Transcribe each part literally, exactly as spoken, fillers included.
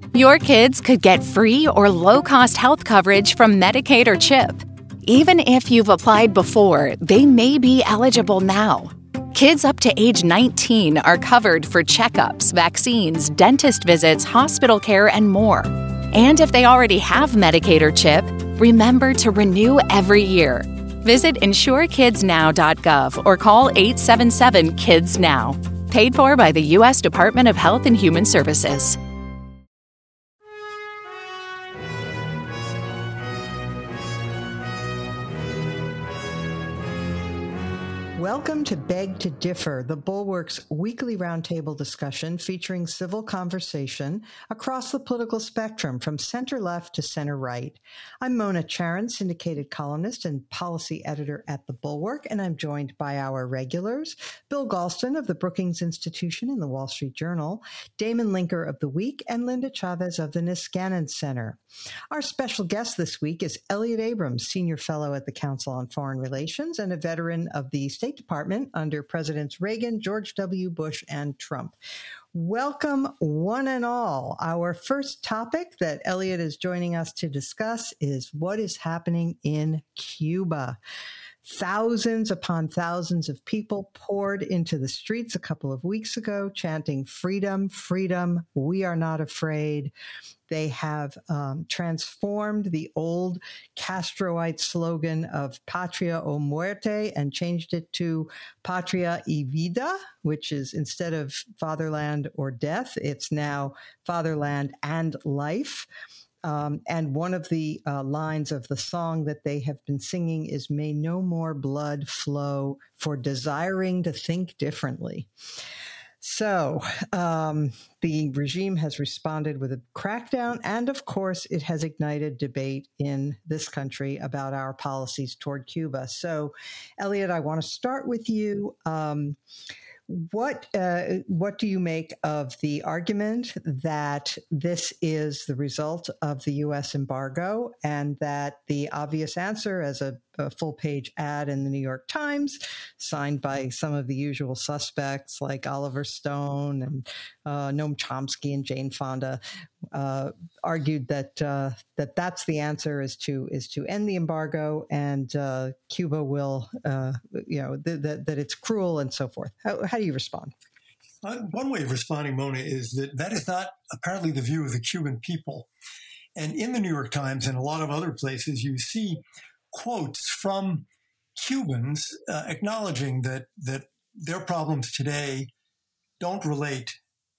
Your kids could get free or low-cost health coverage from Medicaid or CHIP. Even if you've applied before, they may be eligible now. Kids up to age nineteen are covered for checkups, vaccines, dentist visits, hospital care, and more. And if they already have Medicaid or CHIP, remember to renew every year. Visit insure kids now dot gov or call eight seven seven kids now. Paid for by the U S Department of Health and Human Services. Welcome to Beg to Differ, the Bulwark's weekly roundtable discussion featuring civil conversation across the political spectrum from center-left to center-right. I'm Mona Charen, syndicated columnist and policy editor at The Bulwark, and I'm joined by our regulars, Bill Galston of the Brookings Institution and the Wall Street Journal, Damon Linker of The Week, and Linda Chavez of the Niskanen Center. Our special guest this week is Elliott Abrams, senior fellow at the Council on Foreign Relations and a veteran of the State Department under Presidents Reagan, George W. Bush, and Trump. Welcome, one and all. Our first topic that Elliott is joining us to discuss is what is happening in Cuba. Thousands upon thousands of people poured into the streets a couple of weeks ago, chanting freedom, freedom, we are not afraid. They have um, transformed the old Castroite slogan of Patria o Muerte and changed it to Patria y Vida, which is instead of fatherland or death, it's now fatherland and life. Um, and one of the uh, lines of the song that they have been singing is, "May no more blood flow for desiring to think differently." So um, the regime has responded with a crackdown, and of course, it has ignited debate in this country about our policies toward Cuba. So, Elliott, I want to start with you. Um, What uh, what do you make of the argument that this is the result of the U S embargo, and that the obvious answer, as a, a full-page ad in the New York Times, signed by some of the usual suspects like Oliver Stone and uh, Noam Chomsky and Jane Fonda, uh, argued that uh, that that's the answer, is to is to end the embargo, and uh, Cuba will, uh, you know, th- th- that it's cruel and so forth. How, how do you respond? Uh, one way of responding, Mona, is that that is not apparently the view of the Cuban people. And in the New York Times and a lot of other places, you see quotes from Cubans uh, acknowledging that that their problems today don't relate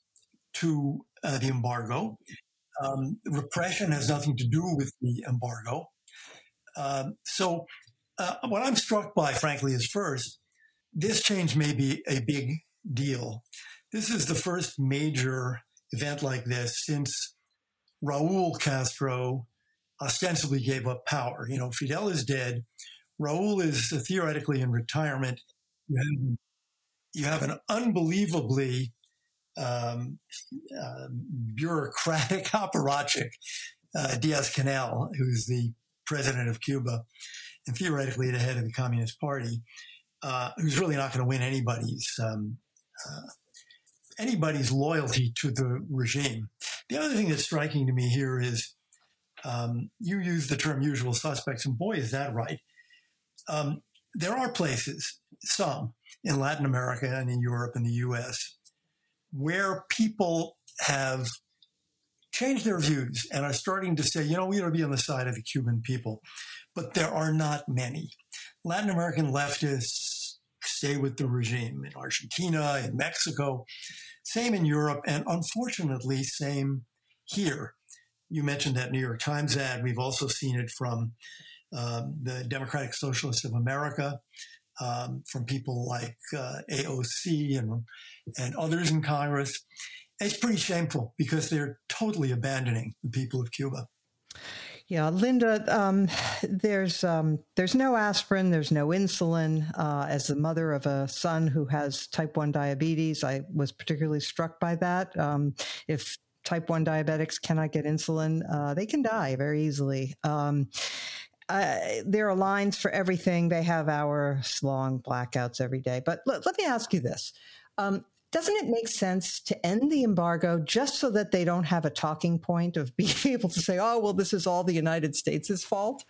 to uh, the embargo. Um, repression has nothing to do with the embargo. Um, so uh, what I'm struck by, frankly, is first, this change may be a big deal. This is the first major event like this since Raul Castro ostensibly gave up power. You know, Fidel is dead. Raul is theoretically in retirement. You have, you have an unbelievably um, uh, bureaucratic apparatchik, uh, Diaz-Canel, who's the president of Cuba and theoretically the head of the Communist Party, uh, who's really not going to win anybody's um, uh, anybody's loyalty to the regime. The other thing that's striking to me here is um, you use the term usual suspects, and boy, is that right. Um, there are places, some in Latin America and in Europe and the U S, where people have changed their views and are starting to say, you know, we ought to be on the side of the Cuban people. But there are not many. Latin American leftists stay with the regime in Argentina, in Mexico, same in Europe, and unfortunately, same here. You mentioned that New York Times ad. We've also seen it from um, the Democratic Socialists of America, um, from people like uh, A O C and, and others in Congress. It's pretty shameful because they're totally abandoning the people of Cuba. Yeah, Linda, um, there's um, there's no aspirin, there's no insulin. Uh, as the mother of a son who has type one diabetes, I was particularly struck by that. Um, if type one diabetics cannot get insulin, uh, they can die very easily. Um, uh, there are lines for everything. They have hours-long blackouts every day. But l- let me ask you this. Um, doesn't it make sense to end the embargo just so that they don't have a talking point of being able to say, oh, well, this is all the United States' fault?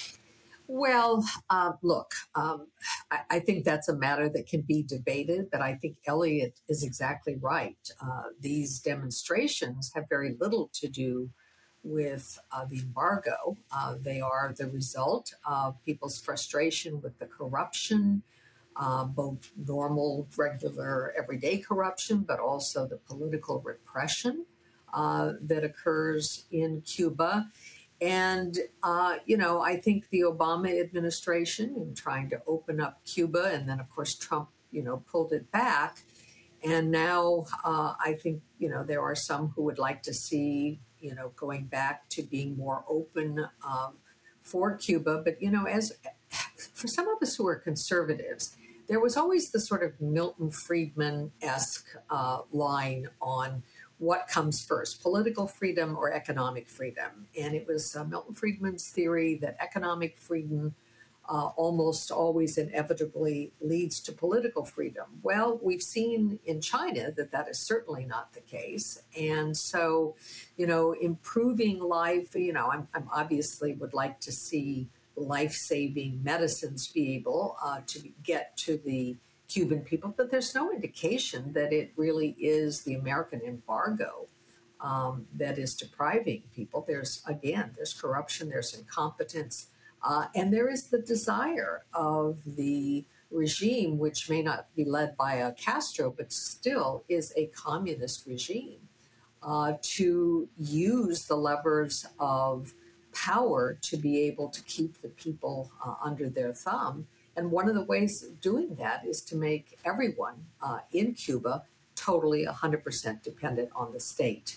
Well, uh, look, um, I, I think that's a matter that can be debated, but I think Elliot is exactly right. Uh, these demonstrations have very little to do with uh, the embargo. Uh, they are the result of people's frustration with the corruption, uh, both normal, regular, everyday corruption, but also the political repression uh, that occurs in Cuba. And, uh, you know, I think the Obama administration in trying to open up Cuba, and then, of course, Trump, you know, pulled it back. And now uh, I think, you know, there are some who would like to see, you know, going back to being more open um, for Cuba. But, you know, as for some of us who are conservatives, there was always the sort of Milton Friedman-esque uh, line on what comes first, political freedom or economic freedom. And it was uh, Milton Friedman's theory that economic freedom uh, almost always inevitably leads to political freedom. Well, we've seen in China that that is certainly not the case. And so, you know, improving life, you know, I'm, I'm obviously would like to see life-saving medicines be able uh, to get to the Cuban people, but there's no indication that it really is the American embargo um, that is depriving people. There's, again, there's corruption, there's incompetence, uh, and there is the desire of the regime, which may not be led by a Castro, but still is a communist regime, uh, to use the levers of power to be able to keep the people uh, under their thumb. And one of the ways of doing that is to make everyone uh, in Cuba totally one hundred percent dependent on the state.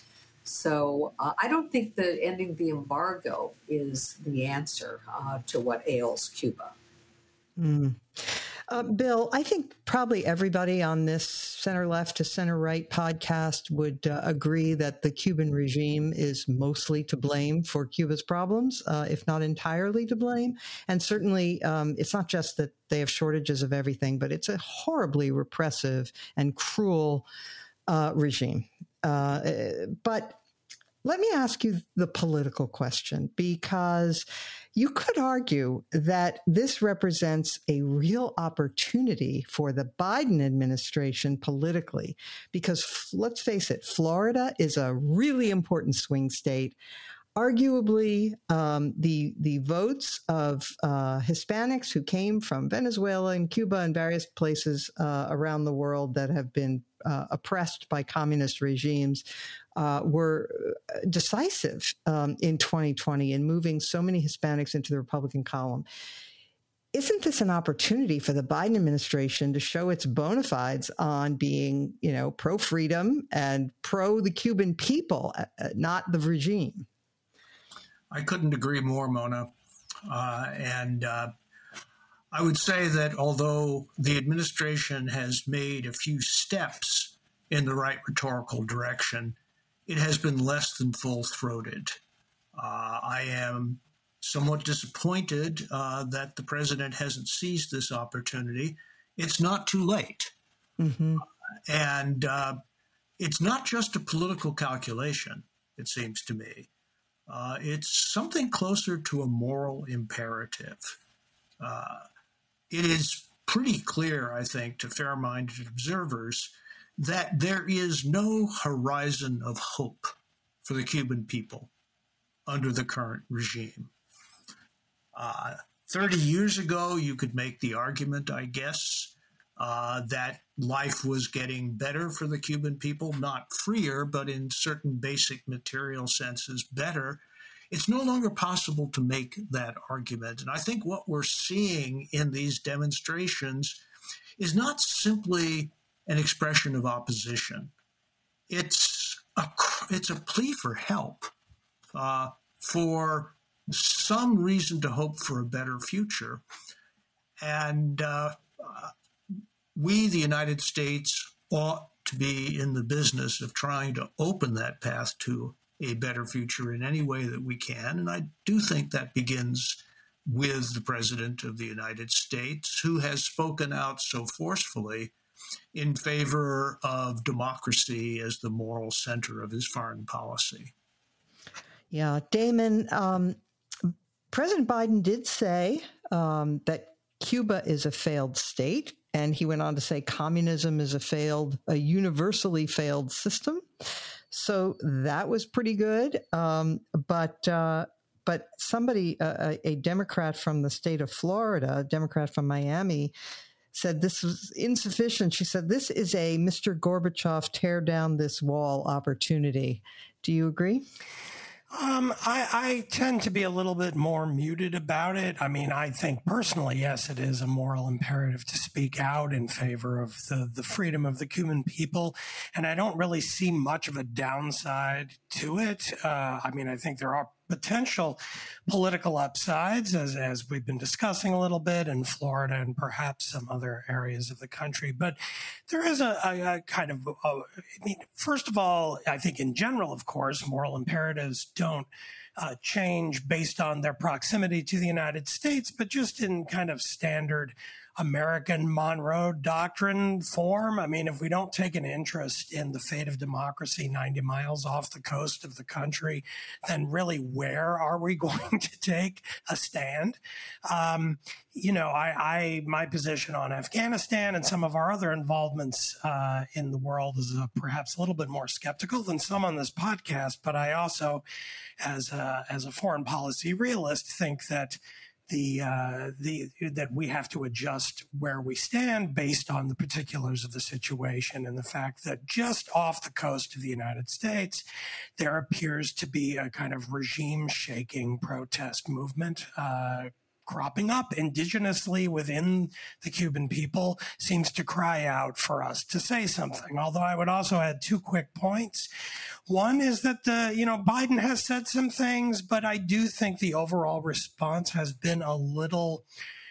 So uh, I don't think that ending the embargo is the answer uh, to what ails Cuba. Mm. Uh, Bill, I think probably everybody on this center left to center right podcast would uh, agree that the Cuban regime is mostly to blame for Cuba's problems, uh, if not entirely to blame. And certainly um, it's not just that they have shortages of everything, but it's a horribly repressive and cruel uh, regime. Uh, but let me ask you the political question, because you could argue that this represents a real opportunity for the Biden administration politically, because let's face it, Florida is a really important swing state. Arguably, um, the the votes of uh, Hispanics who came from Venezuela and Cuba and various places uh, around the world that have been uh, oppressed by communist regimes uh, were decisive um, in twenty twenty in moving so many Hispanics into the Republican column. Isn't this an opportunity for the Biden administration to show its bona fides on being, you know, pro-freedom and pro the Cuban people, uh, not the regime? I couldn't agree more, Mona. Uh, and uh, I would say that although the administration has made a few steps in the right rhetorical direction, it has been less than full-throated. Uh, I am somewhat disappointed uh, that the president hasn't seized this opportunity. It's not too late. Mm-hmm. And uh, it's not just a political calculation, it seems to me. Uh, it's something closer to a moral imperative. Uh, it is pretty clear, I think, to fair-minded observers that there is no horizon of hope for the Cuban people under the current regime. Uh, thirty years ago, you could make the argument, I guess, uh, that life was getting better for the Cuban people, not freer, but in certain basic material senses better. It's no longer possible to make that argument. And I think what we're seeing in these demonstrations is not simply an expression of opposition. It's a, it's a plea for help, uh, for some reason to hope for a better future. And uh, we, the United States, ought to be in the business of trying to open that path to a better future in any way that we can. And I do think that begins with the President of the United States, who has spoken out so forcefully in favor of democracy as the moral center of his foreign policy. Yeah, Damon, um, President Biden did say um, that Cuba is a failed state, and he went on to say communism is a failed, a universally failed system. So that was pretty good. Um, but uh, but somebody, uh, a Democrat from the state of Florida, a Democrat from Miami, said this was insufficient. She said, this is a Mister Gorbachev tear down this wall opportunity. Do you agree? Um, I, I tend to be a little bit more muted about it. I mean, I think personally, yes, it is a moral imperative to speak out in favor of the, the freedom of the Cuban people. And I don't really see much of a downside to it. Uh, I mean, I think there are potential political upsides, as, as we've been discussing a little bit in Florida and perhaps some other areas of the country. But there is a, a, a kind of, a, I mean, first of all, I think in general, of course, moral imperatives don't uh, change based on their proximity to the United States, but just in kind of standard American Monroe Doctrine form. I mean, if we don't take an interest in the fate of democracy ninety miles off the coast of the country, then really where are we going to take a stand? Um, you know, I, I my position on Afghanistan and some of our other involvements uh, in the world is uh, perhaps a little bit more skeptical than some on this podcast. But I also, as a, as a foreign policy realist, think that the uh, the that we have to adjust where we stand based on the particulars of the situation and the fact that just off the coast of the United States, there appears to be a kind of regime-shaking protest movement uh, cropping up indigenously within the Cuban people, seems to cry out for us to say something. Although I would also add two quick points. One is that the, you know, Biden has said some things, but I do think the overall response has been a little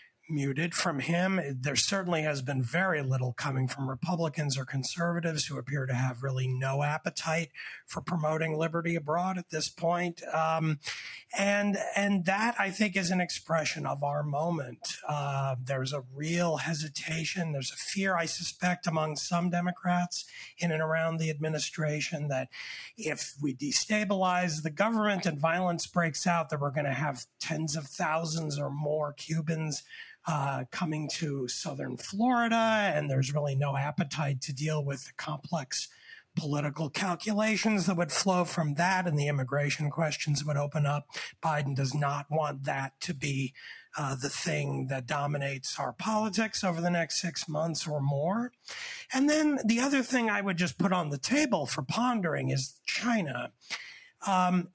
muted from him. There certainly has been very little coming from Republicans or conservatives who appear to have really no appetite for promoting liberty abroad at this point. Um, and and that, I think, is an expression of our moment. Uh, there's a real hesitation. There's a fear, I suspect, among some Democrats in and around the administration that if we destabilize the government and violence breaks out, that we're going to have tens of thousands or more Cubans Uh, coming to southern Florida, and there's really no appetite to deal with the complex political calculations that would flow from that and the immigration questions that would open up. Biden does not want that to be uh, the thing that dominates our politics over the next six months or more. And then the other thing I would just put on the table for pondering is China. Um,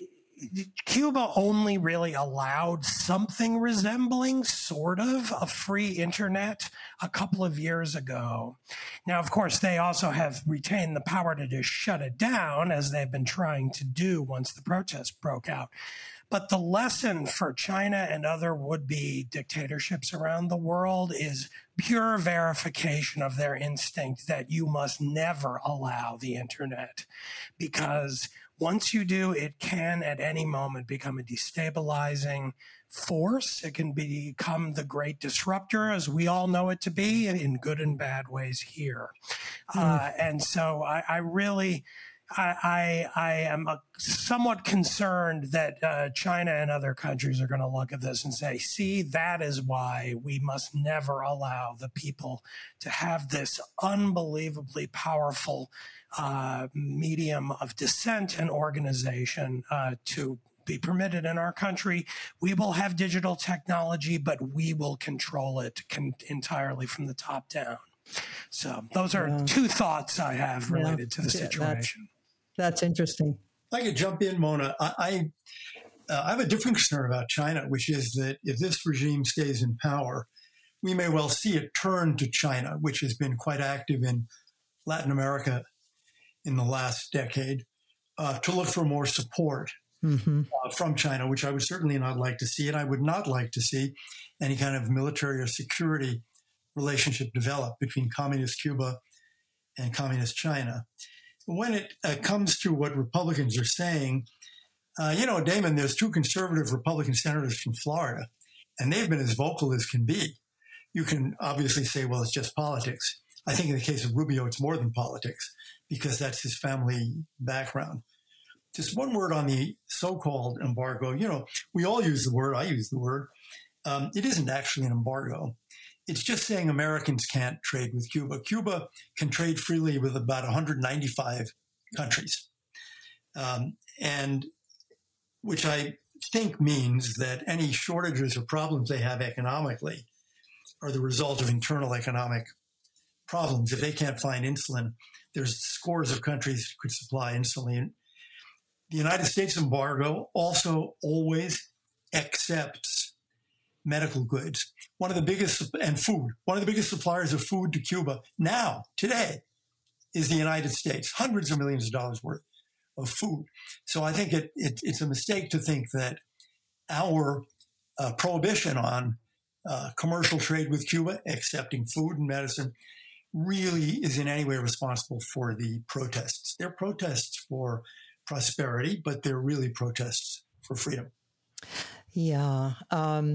Cuba only really allowed something resembling sort of a free internet a couple of years ago. Now, of course, they also have retained the power to just shut it down, as they've been trying to do once the protests broke out. But the lesson for China and other would-be dictatorships around the world is pure verification of their instinct that you must never allow the internet, because once you do, it can at any moment become a destabilizing force. It can become the great disruptor, as we all know it to be, in good and bad ways here. Mm. Uh, and so I, I really, I, I, I am a, somewhat concerned that uh, China and other countries are going to look at this and say, see, that is why we must never allow the people to have this unbelievably powerful Uh, medium of dissent and organization uh, to be permitted in our country. We will have digital technology, but we will control it con- entirely from the top down. So those are yeah. two thoughts I have related yeah. to the situation. That's, that's interesting. If I could jump in, Mona. I I, uh, I have a different concern about China, which is that if this regime stays in power, we may well see it turn to China, which has been quite active in Latin America in the last decade, uh, to look for more support mm-hmm. uh, from China, which I would certainly not like to see. And I would not like to see any kind of military or security relationship develop between communist Cuba and communist China. When it uh, comes to what Republicans are saying, uh, you know, Damon, there's two conservative Republican senators from Florida, and they've been as vocal as can be. You can obviously say, well, it's just politics. I think in the case of Rubio, it's more than politics because that's his family background. Just one word on the so-called embargo. You know, we all use the word. I use the word. Um, it isn't actually an embargo. It's just saying Americans can't trade with Cuba. Cuba can trade freely with about one hundred ninety-five countries, um, and which I think means that any shortages or problems they have economically are the result of internal economic problems. If they can't find insulin, there's scores of countries that could supply insulin. The United States embargo also always accepts medical goods. One of the biggest, and food, one of the biggest suppliers of food to Cuba now, today, is the United States, hundreds of millions of dollars worth of food. So I think it, it, it's a mistake to think that our uh, prohibition on uh, commercial trade with Cuba, accepting food and medicine, really is in any way responsible for the protests. They're protests for prosperity, but they're really protests for freedom. Yeah. Um,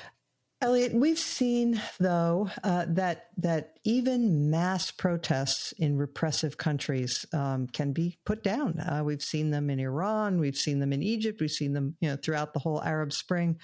Elliot, we've seen, though, uh, that that even mass protests in repressive countries um, can be put down. Uh, we've seen them in Iran. We've seen them in Egypt. We've seen them, you know, throughout the whole Arab Spring.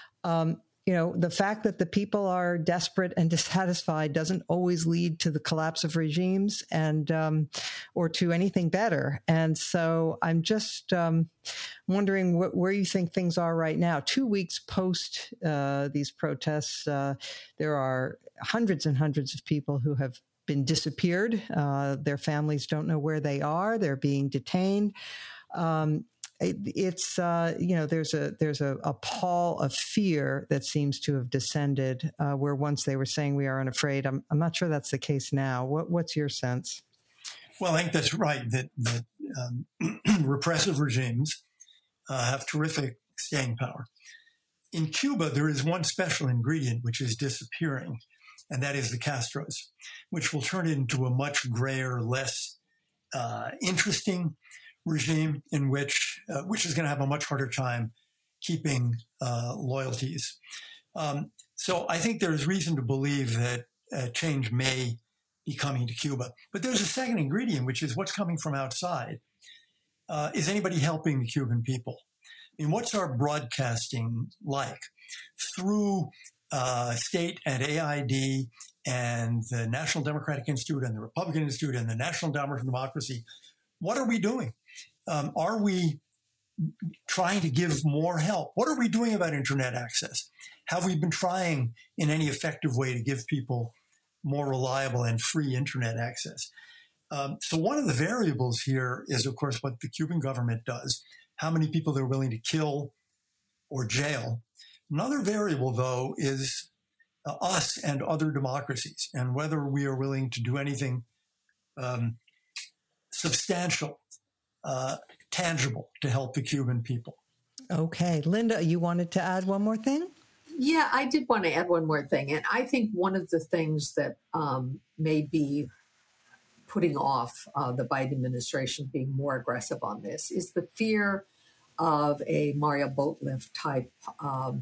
Um, you know, the fact that the people are desperate and dissatisfied doesn't always lead to the collapse of regimes and um, or to anything better. And so I'm just um, wondering wh- where you think things are right now. Two weeks post uh, these protests, uh, there are hundreds and hundreds of people who have been disappeared. Uh, their families don't know where they are. They're being detained. Um, It, it's, uh, you know, there's a there's a, a pall of fear that seems to have descended uh, where once they were saying we are unafraid. I'm, I'm not sure that's the case now. What, what's your sense? Well, I think that's right, that, that um, repressive regimes uh, have terrific staying power. In Cuba, there is one special ingredient which is disappearing, and that is the Castros, which will turn into a much grayer, less uh, interesting regime in which uh, which is going to have a much harder time keeping uh, loyalties. Um, so I think there's reason to believe that uh, change may be coming to Cuba. But there's a second ingredient, which is what's coming from outside. Uh, is anybody helping the Cuban people? I mean, what's our broadcasting like? Through uh, state and A I D and the National Democratic Institute and the Republican Institute and the National Endowment for Democracy, what are we doing? Um, are we trying to give more help? What are we doing about internet access? Have we been trying in any effective way to give people more reliable and free internet access? Um, so one of the variables here is, of course, what the Cuban government does, how many people they're willing to kill or jail. Another variable, though, is uh, us and other democracies and whether we are willing to do anything um, substantial, Uh, tangible to help the Cuban people. Okay. Linda, you wanted to add one more thing? Yeah, I did want to add one more thing. And I think one of the things that um, may be putting off uh, the Biden administration being more aggressive on this is the fear of a Mario Boatlift type um,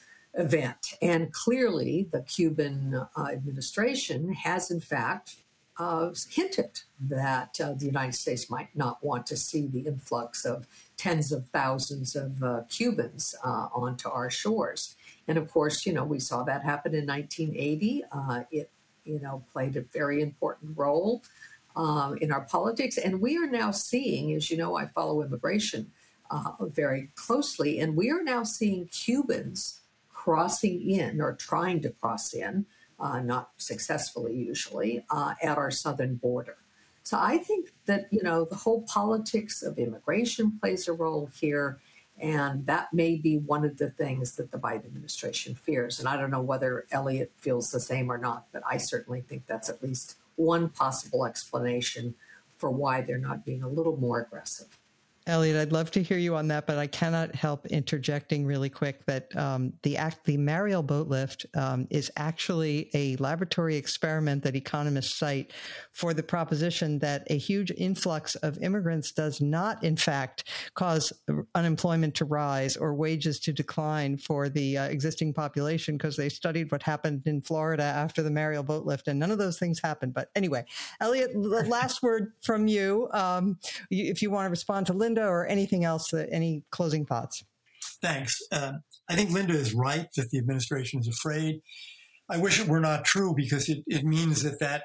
event. And clearly the Cuban uh, administration has, in fact, Uh, hinted that uh, the United States might not want to see the influx of tens of thousands of uh, Cubans uh, onto our shores. And of course, you know, we saw that happen in nineteen eighty. Uh, it, you know, played a very important role uh, in our politics. And we are now seeing, as you know, I follow immigration uh, very closely, and we are now seeing Cubans crossing in or trying to cross in, Uh, not successfully usually, uh, at our southern border. So I think that, you know, the whole politics of immigration plays a role here, and that may be one of the things that the Biden administration fears. And I don't know whether Elliot feels the same or not, but I certainly think that's at least one possible explanation for why they're not being a little more aggressive. Elliot, I'd love to hear you on that, but I cannot help interjecting really quick that um, the act, the Mariel boat lift um, is actually a laboratory experiment that economists cite for the proposition that a huge influx of immigrants does not, in fact, cause unemployment to rise or wages to decline for the uh, existing population, because they studied what happened in Florida after the Mariel boat lift, and none of those things happened. But anyway, Elliot, the last word from you, um, if you want to respond to Linda or anything else, uh, any closing thoughts? Thanks. Uh, I think Linda is right that the administration is afraid. I wish it were not true, because it, it means that that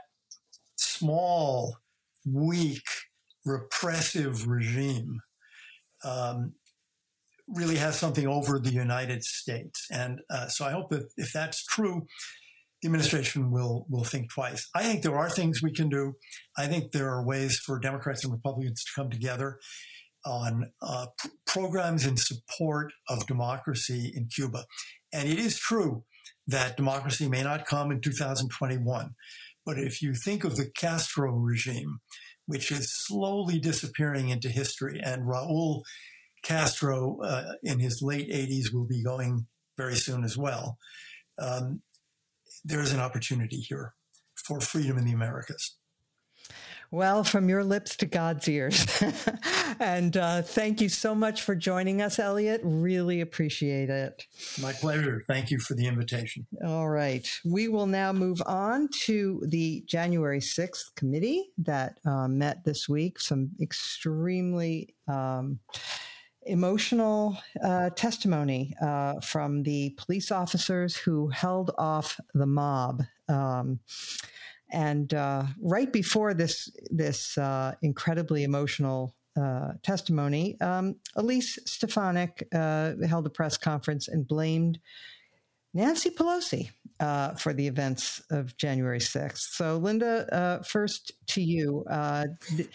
small, weak, repressive regime um, really has something over the United States. And uh, so I hope that if that's true, the administration will will think twice. I think there are things we can do. I think there are ways for Democrats and Republicans to come together on uh, p- programs in support of democracy in Cuba. And it is true that democracy may not come in two thousand twenty-one. But if you think of the Castro regime, which is slowly disappearing into history, and Raul Castro uh, in his late eighties will be going very soon as well, um, there is an opportunity here for freedom in the Americas. Well, from your lips to God's ears. And uh, thank you so much for joining us, Elliot. Really appreciate it. My pleasure. Thank you for the invitation. All right. We will now move on to the January sixth committee that uh, met this week. Some extremely um, emotional uh, testimony uh, from the police officers who held off the mob. Um, And uh, right before this this uh, incredibly emotional uh, testimony, um, Elise Stefanik uh, held a press conference and blamed Nancy Pelosi uh, for the events of January sixth. So, Linda, uh, first to you. Uh,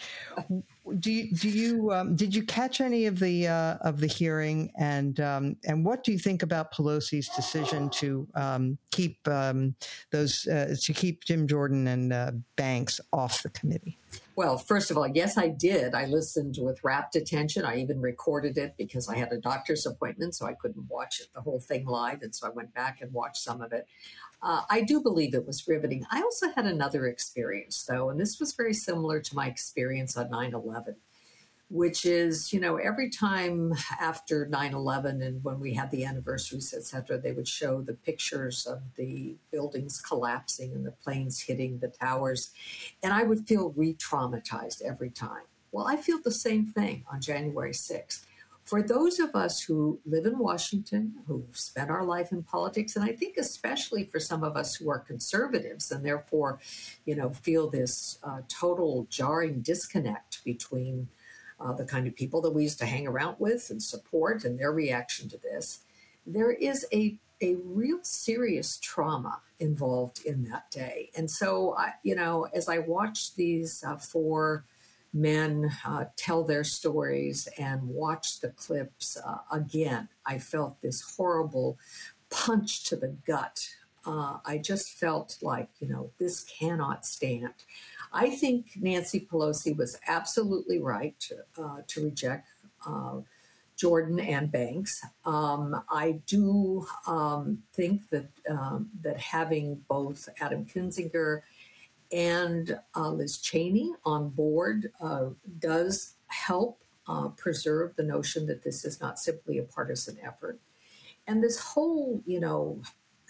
do you do you um, did you catch any of the uh, of the hearing, and um, and what do you think about Pelosi's decision to um, keep um, those uh, to keep Jim Jordan and uh, Banks off the committee? Well, first of all, yes, I did. I listened with rapt attention. I even recorded it because I had a doctor's appointment, so I couldn't watch it, the whole thing live. And so I went back and watched some of it. Uh, I do believe it was riveting. I also had another experience, though, and this was very similar to my experience on nine eleven, which is, you know, every time after nine eleven and when we had the anniversaries, et cetera, they would show the pictures of the buildings collapsing and the planes hitting the towers. And I would feel re-traumatized every time. Well, I feel the same thing on January sixth. For those of us who live in Washington, who spent our life in politics, and I think especially for some of us who are conservatives and therefore, you know, feel this uh, total jarring disconnect between uh, the kind of people that we used to hang around with and support and their reaction to this, there is a, a real serious trauma involved in that day. And so, I, you know, as I watched these uh, four men uh, tell their stories and watch the clips uh, again, I felt this horrible punch to the gut. Uh, I just felt like, you know, this cannot stand. I think Nancy Pelosi was absolutely right to, uh, to reject uh, Jordan and Banks. Um, I do um, think that um, that having both Adam Kinzinger and uh, Liz Cheney on board uh, does help uh, preserve the notion that this is not simply a partisan effort. And this whole, you know,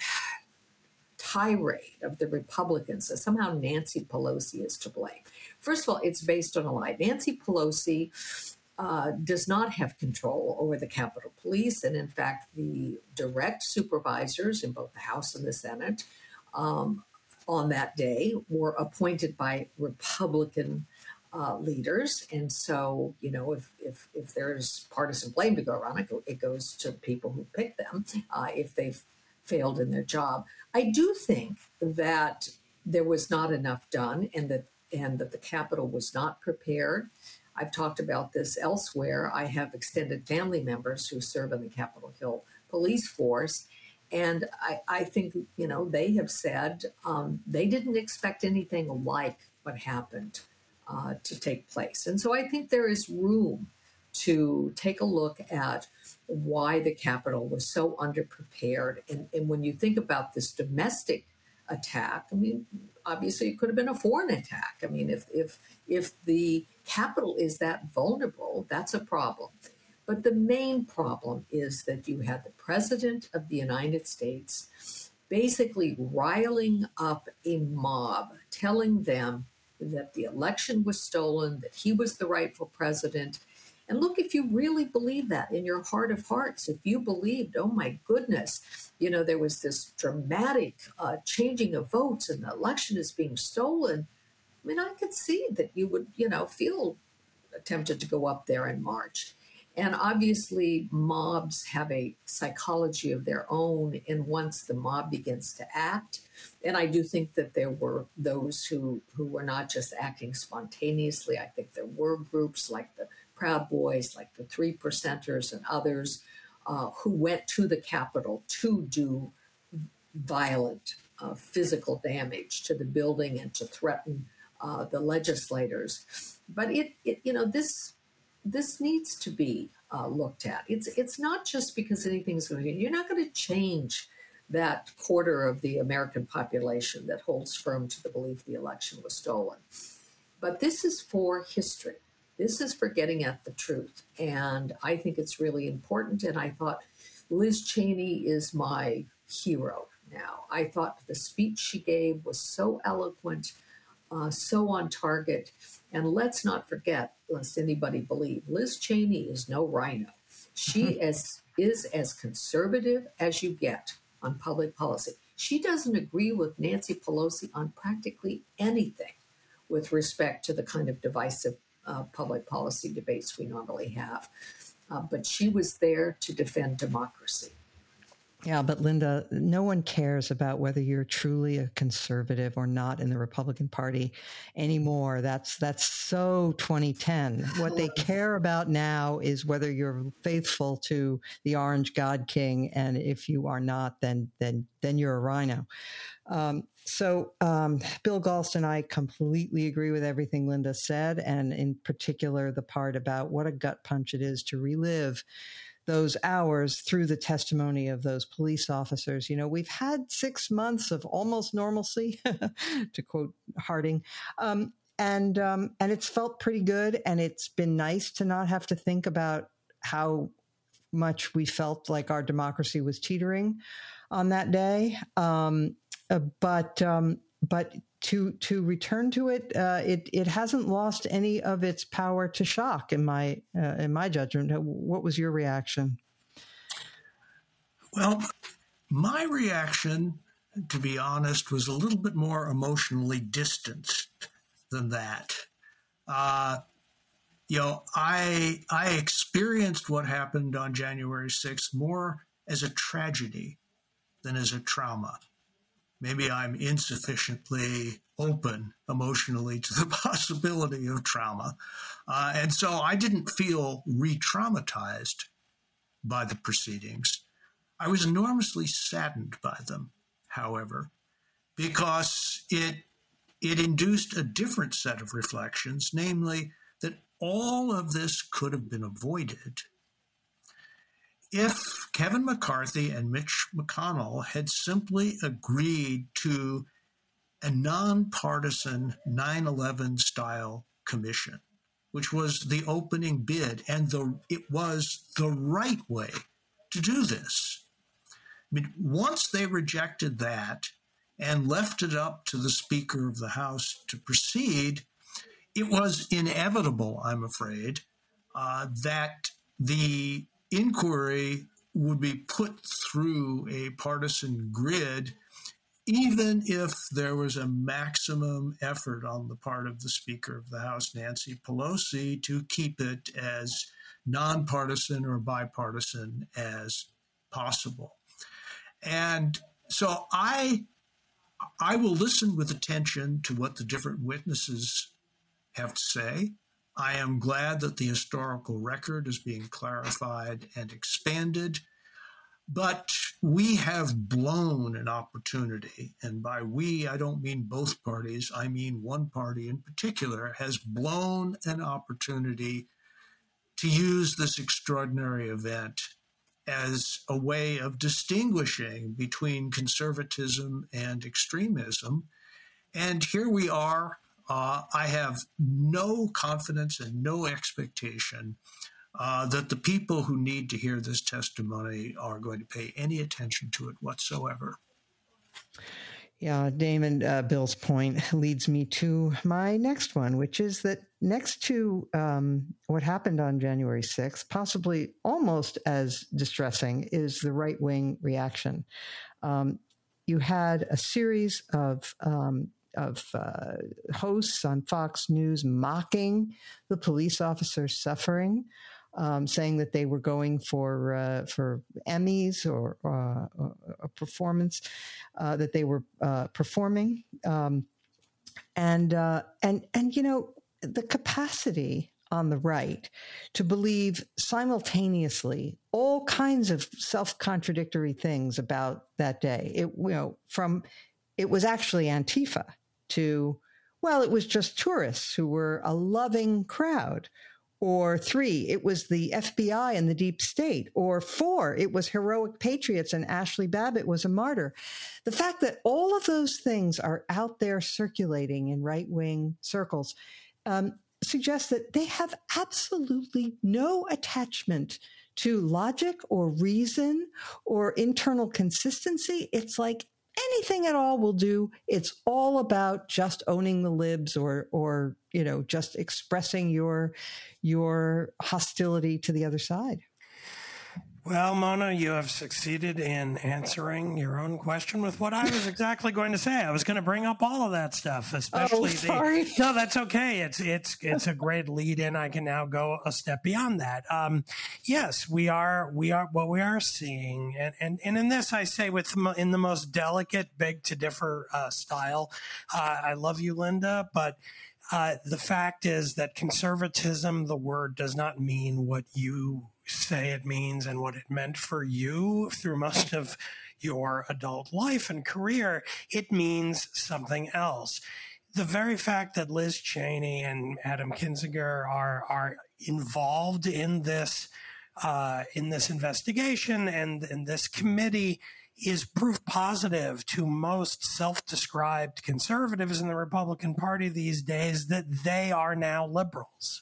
tirade of the Republicans that somehow Nancy Pelosi is to blame. First of all, it's based on a lie. Nancy Pelosi uh, does not have control over the Capitol Police. And in fact, the direct supervisors in both the House and the Senate um, on that day were appointed by Republican uh, leaders. And so, you know, if, if, if there's partisan blame to go around, it, go, it goes to the people who picked them uh, if they've failed in their job. I do think that there was not enough done and that, and that the Capitol was not prepared. I've talked about this elsewhere. I have extended family members who serve in the Capitol Hill Police Force. And I, I think, you know, they have said um, they didn't expect anything like what happened uh, to take place. And so I think there is room to take a look at why the Capitol was so underprepared. And, and when you think about this domestic attack, I mean, obviously it could have been a foreign attack. I mean, if if if the Capitol is that vulnerable, that's a problem. But the main problem is that you had the President of the United States basically riling up a mob, telling them that the election was stolen, that he was the rightful president. And look, if you really believe that in your heart of hearts, if you believed, oh my goodness, you know, there was this dramatic uh, changing of votes and the election is being stolen, I mean, I could see that you would, you know, feel tempted to go up there and march. And obviously, mobs have a psychology of their own. And once the mob begins to act, and I do think that there were those who, who were not just acting spontaneously. I think there were groups like the Proud Boys, like the Three Percenters and others uh, who went to the Capitol to do violent uh, physical damage to the building and to threaten uh, the legislators. But it, it, you know, this this needs to be uh, looked at. It's it's not just because anything's going to. You're not going to change that quarter of the American population that holds firm to the belief the election was stolen. But this is for history. This is for getting at the truth. And I think it's really important. And I thought Liz Cheney is my hero now. I thought the speech she gave was so eloquent, uh, so on target. And let's not forget, lest anybody believe, Liz Cheney is no rhino. She is, is as conservative as you get on public policy. She doesn't agree with Nancy Pelosi on practically anything with respect to the kind of divisive uh, public policy debates we normally have. Uh, but she was there to defend democracy. Yeah, but Linda, no one cares about whether you're truly a conservative or not in the Republican Party anymore. That's that's so twenty ten. What they care about now is whether you're faithful to the Orange God King, and if you are not, then then then you're a rhino. Um, so, um, Bill Galston, I completely agree with everything Linda said, and in particular the part about what a gut punch it is to relive those hours through the testimony of those police officers. You know, we've had six months of almost normalcy, to quote Harding, um, and um, and it's felt pretty good. And it's been nice to not have to think about how much we felt like our democracy was teetering on that day. Um, uh, but um, but to to return to it, uh, it it hasn't lost any of its power to shock. In my uh, in my judgment, what was your reaction? Well, my reaction, to be honest, was a little bit more emotionally distanced than that. Uh, you know, I I experienced what happened on January sixth more as a tragedy than as a trauma. Maybe I'm insufficiently open emotionally to the possibility of trauma. Uh, and so I didn't feel re-traumatized by the proceedings. I was enormously saddened by them, however, because it, it induced a different set of reflections, namely that all of this could have been avoided if Kevin McCarthy and Mitch McConnell had simply agreed to a nonpartisan nine eleven style commission, which was the opening bid, and the it was the right way to do this. I mean, once they rejected that and left it up to the Speaker of the House to proceed, it was inevitable, I'm afraid, uh, that the inquiry would be put through a partisan grid, even if there was a maximum effort on the part of the Speaker of the House, Nancy Pelosi, to keep it as nonpartisan or bipartisan as possible. And so I, I will listen with attention to what the different witnesses have to say. I am glad that the historical record is being clarified and expanded, but we have blown an opportunity. And by we, I don't mean both parties. I mean one party in particular has blown an opportunity to use this extraordinary event as a way of distinguishing between conservatism and extremism. And here we are. Uh, I have no confidence and no expectation uh, that the people who need to hear this testimony are going to pay any attention to it whatsoever. Yeah, Damon, uh, Bill's point leads me to my next one, which is that next to um, what happened on January sixth, possibly almost as distressing, is the right-wing reaction. Um, you had a series of um, of uh, hosts on Fox News mocking the police officers' suffering, um, saying that they were going for uh, for Emmys or uh, a performance uh, that they were uh, performing, um, and uh, and and you know the capacity on the right to believe simultaneously all kinds of self-contradictory things about that day. It you know from it was actually Antifa to, well, it was just tourists who were a loving crowd. Or three, it was the F B I and the deep state. Or four, it was heroic patriots and Ashley Babbitt was a martyr. The fact that all of those things are out there circulating in right-wing circles um, suggests that they have absolutely no attachment to logic or reason or internal consistency. It's like anything at all will do. It's all about just owning the libs or, or, you know, just expressing your, your hostility to the other side. Well, Mona, you have succeeded in answering your own question with what I was exactly going to say. I was going to bring up all of that stuff, especially oh, sorry. the. No, that's okay. It's it's it's a great lead in. I can now go a step beyond that. Um, yes, we are we are what we are seeing, and and, and in this I say with in the most delicate, beg to differ uh, style. Uh, I love you, Linda, but. Uh, the fact is that conservatism, the word, does not mean what you say it means and what it meant for you through most of your adult life and career. It means something else. The very fact that Liz Cheney and Adam Kinzinger are are involved in this uh, in this investigation and in this committee is proof positive to most self-described conservatives in the Republican Party these days that they are now liberals.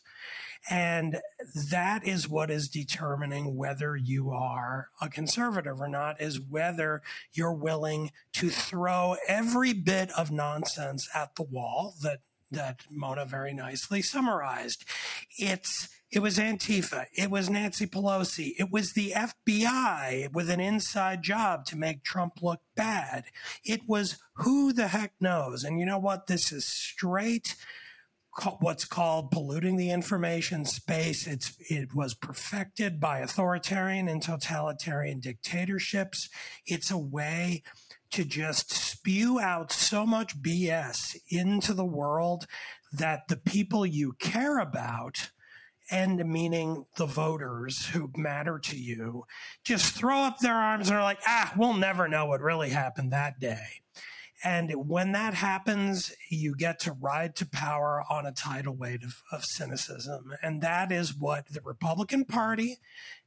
And that is what is determining whether you are a conservative or not, is whether you're willing to throw every bit of nonsense at the wall that that Mona very nicely summarized. It's It was Antifa. It was Nancy Pelosi. It was the F B I with an inside job to make Trump look bad. It was who the heck knows. And you know what? This is straight what's called polluting the information space. It's it was perfected by authoritarian and totalitarian dictatorships. It's a way to just spew out so much B S into the world that the people you care about, and meaning the voters who matter to you, just throw up their arms and are like, ah, we'll never know what really happened that day. And when that happens, you get to ride to power on a tidal wave of, of cynicism. And that is what the Republican Party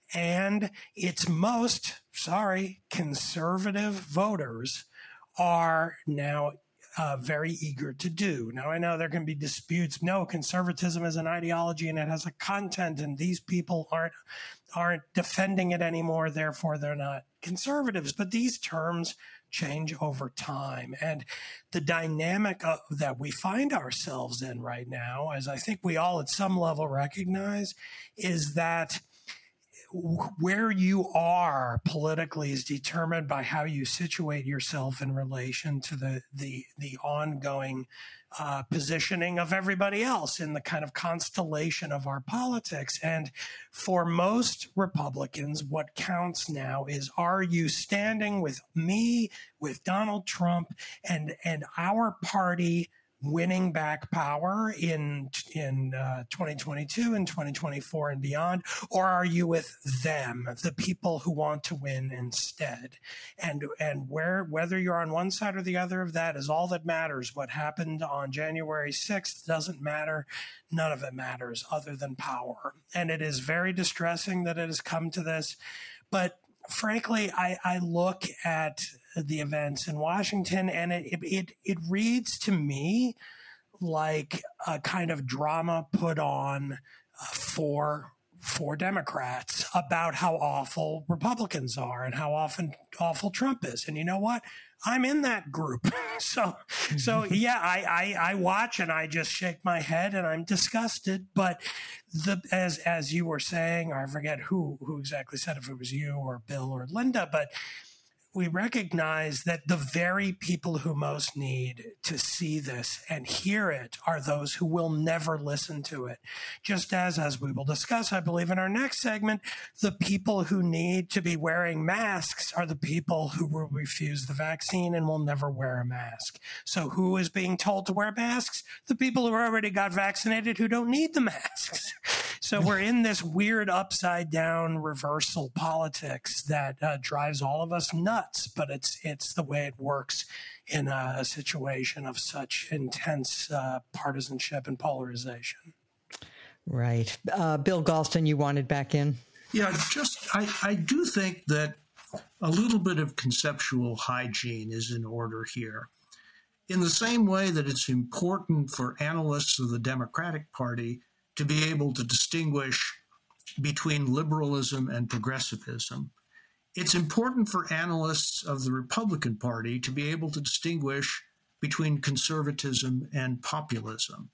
and its most, sorry, conservative voters are now Uh, very eager to do. Now, I know there can be disputes. No, conservatism is an ideology and it has a content, and these people aren't aren't defending it anymore. Therefore, they're not conservatives. But these terms change over time, and the dynamic of, that we find ourselves in right now, as I think we all at some level recognize, is that where you are politically is determined by how you situate yourself in relation to the the the ongoing uh, positioning of everybody else in the kind of constellation of our politics. And for most Republicans, what counts now is, are you standing with me, with Donald Trump, and and our party winning back power in in uh, twenty twenty-two and twenty twenty-four and beyond, or are you with them, the people who want to win instead? And and where whether you're on one side or the other of that is all that matters. What happened on January sixth doesn't matter. None of it matters other than power. And it is very distressing that it has come to this. But frankly, I, I look at the events in Washington, and it, it it reads to me like a kind of drama put on uh, for for Democrats about how awful Republicans are and how often awful Trump is. And you know what? I'm in that group. so so yeah, I, I I watch and I just shake my head and I'm disgusted. But the as as you were saying, or I forget who who exactly said, if it was you or Bill or Linda, but we recognize that the very people who most need to see this and hear it are those who will never listen to it. Just as, as we will discuss, I believe, in our next segment, the people who need to be wearing masks are the people who will refuse the vaccine and will never wear a mask. So who is being told to wear masks? The people who already got vaccinated who don't need the masks. So we're in this weird upside down reversal politics that uh, drives all of us nuts, but it's it's the way it works in a, a situation of such intense uh, partisanship and polarization. Right. Uh, Bill Galston, you wanted back in? Yeah, just I, I do think that a little bit of conceptual hygiene is in order here. In the same way that it's important for analysts of the Democratic Party to be able to distinguish between liberalism and progressivism, it's important for analysts of the Republican Party to be able to distinguish between conservatism and populism.